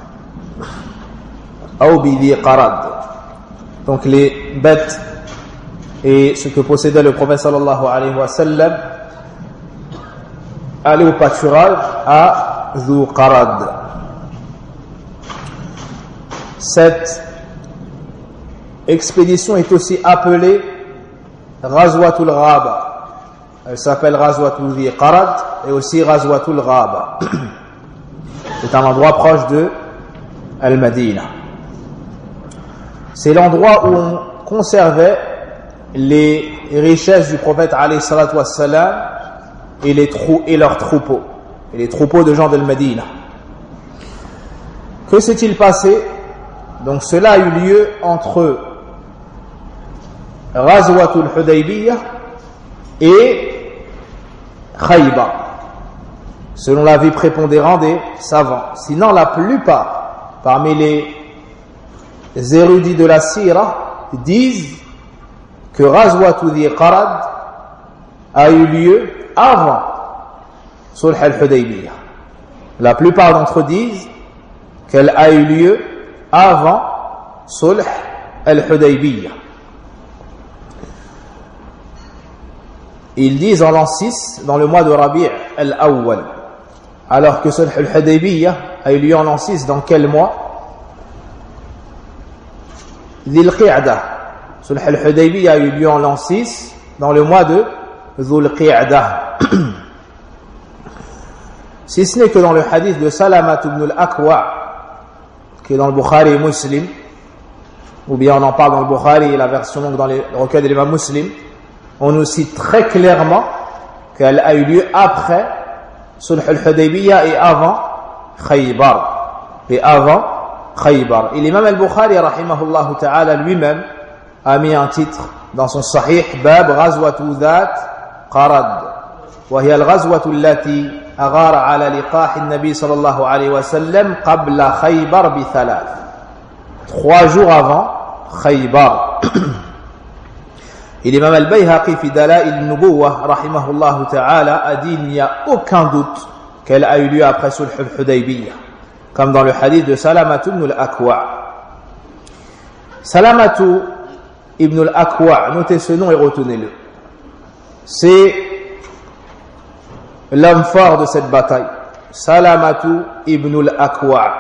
أو بذي قرد. Donc les bêtes et ce que possédait le prophète sallallahu alayhi wa sallam allaient au pâturage à Dhu Qarad. Cette expédition est aussi appelée Ghazwatul Ghaba. Elle s'appelle Ghazwatul Dhi Qarad et aussi Ghazwatul Ghaba. C'est un endroit proche de Al-Madina. C'est l'endroit où on conservait les richesses du prophète alayhi salatu wassalam et leurs troupeaux, et les troupeaux de gens d'Al-Madina. Que s'est-il passé? Donc cela a eu lieu entre Ghazwatul Hudaybiyah et Khaybar, selon l'avis prépondérant des savants. Sinon, la plupart parmi les érudits de la Sira disent que Ghazwatul Dhi Qarad a eu lieu avant Sulh al-Hudaybiyah. La plupart d'entre eux disent qu'elle a eu lieu avant Sulh al-Hudaybiyah. Ils disent en l'an 6, dans le mois de Rabi' al-Awwal. Alors que Sulh al-Hudaybiyah a eu lieu en l'an 6, dans quel mois? Dhul Qi'dah. Sulh al-Hudaybiyah a eu lieu en l'an 6, dans le mois de Dhul Qi'dah. Si ce n'est que dans le hadith de Salamat ibn al-Akwa', qui est dans le Bukhari et Muslim, ou bien on en parle dans le Bukhari et la version longue dans les recueils de l'imam Muslim, on nous cite très clairement qu'elle a eu lieu après Sulh al-Hudaybiyah et avant Khaybar. Et l'imam al-Bukhari, rahimahullah ta'ala, lui-même a mis un titre dans son Sahih, Bab Ghazwatu Dhat Qarad. وهي الغزوة التي أغار على لقاح النبي صلى الله عليه وسلم قبل خيبر بثلاث. 3 jours avant Khaybar. Et l'imam al-Bayhaqi fi Dala'il al-Nubuwah rahimahullah ta'ala a dit il n'y a aucun doute qu'elle a eu lieu après Sulh al-Hudaybiyah, comme dans le hadith de Salamatu ibn al-Akwa'. Salamatu ibn al-Akwa', notez ce nom et retenez-le. C'est l'homme fort de cette bataille. Salamatu ibn al-Akwa'.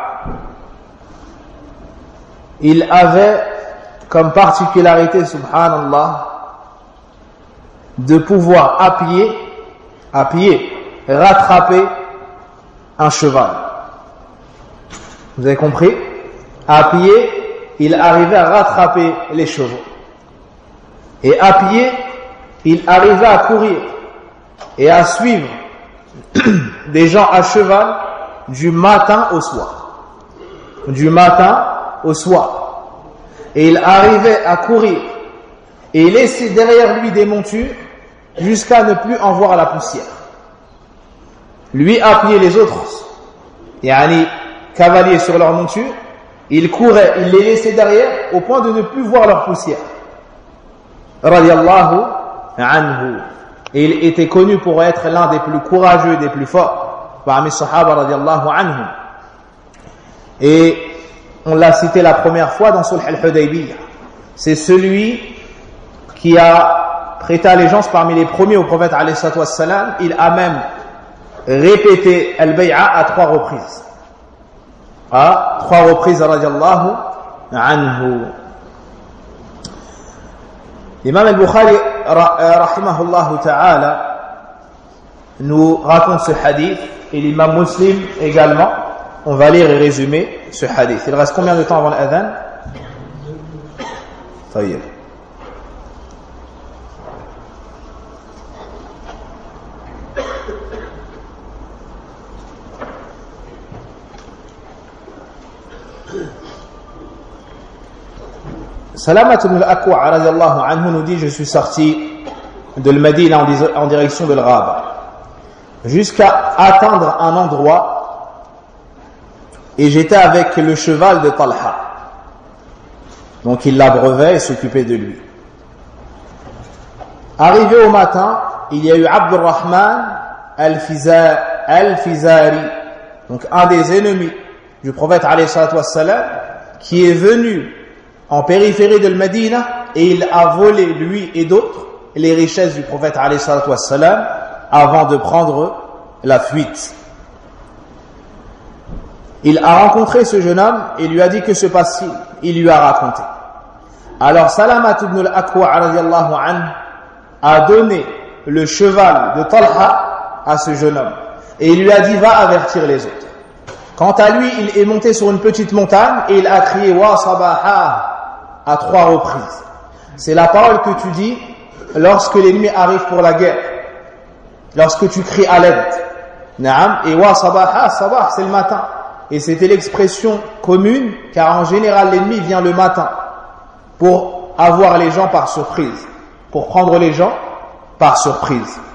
Il avait comme particularité, subhanallah, de pouvoir à pied, rattraper un cheval. Vous avez compris? À pied, il arrivait à rattraper les chevaux. Et à pied, il arrivait à courir et à suivre des gens à cheval du matin au soir. Du matin au soir. Et il arrivait à courir et laisser derrière lui des montures jusqu'à ne plus en voir la poussière. Lui à pied, les autres cavaliers sur leur monture, il courait, il les laissait derrière au point de ne plus voir leur poussière. Radiyallahu anhu. Et il était connu pour être l'un des plus courageux et des plus forts parmi Sahaba radiyallahu anhum. Et on l'a cité la première fois dans Sulh al-Hudaybiyah. C'est celui qui a prêté allégeance parmi les premiers au prophète alayhi salatu wassalam. Il a même répété al-bay'a à 3 reprises. À 3 reprises radiyallahu anhu. L'imam al-Bukhari rahimahullah ta'ala nous raconte ce hadith et l'imam Muslim également on va lire et résumer ce hadith. Il reste combien de temps avant l'adhan? طيب. Salamat ibn al-Akwa radiyallahu anhu nous dit: je suis sorti de Médine en direction de l'Raba jusqu'à atteindre un endroit et j'étais avec le cheval de Talha. Donc il l'abreuvait et s'occupait de lui. Arrivé au matin, il y a eu Abdurrahman al-Fizari, donc un des ennemis du prophète alayhi salatu wassalam, qui est venu en périphérie de Médine et il a volé, lui et d'autres, les richesses du prophète alayhi salatu wassalam avant de prendre la fuite. Il a rencontré ce jeune homme et lui a dit: que se passe-t-il? Il lui a raconté. Alors Salamat ibn al-Akwa radiyallahu anhu a donné le cheval de Talha à ce jeune homme et il lui a dit: va avertir les autres. Quant à lui, il est monté sur une petite montagne et il a crié wa sabaha à 3 reprises. C'est la parole que tu dis lorsque l'ennemi arrive pour la guerre, lorsque tu cries à l'aide. Naam, et wa sabaha, sabah c'est le matin. Et c'était l'expression commune car en général l'ennemi vient le matin pour avoir les gens par surprise, pour prendre les gens par surprise.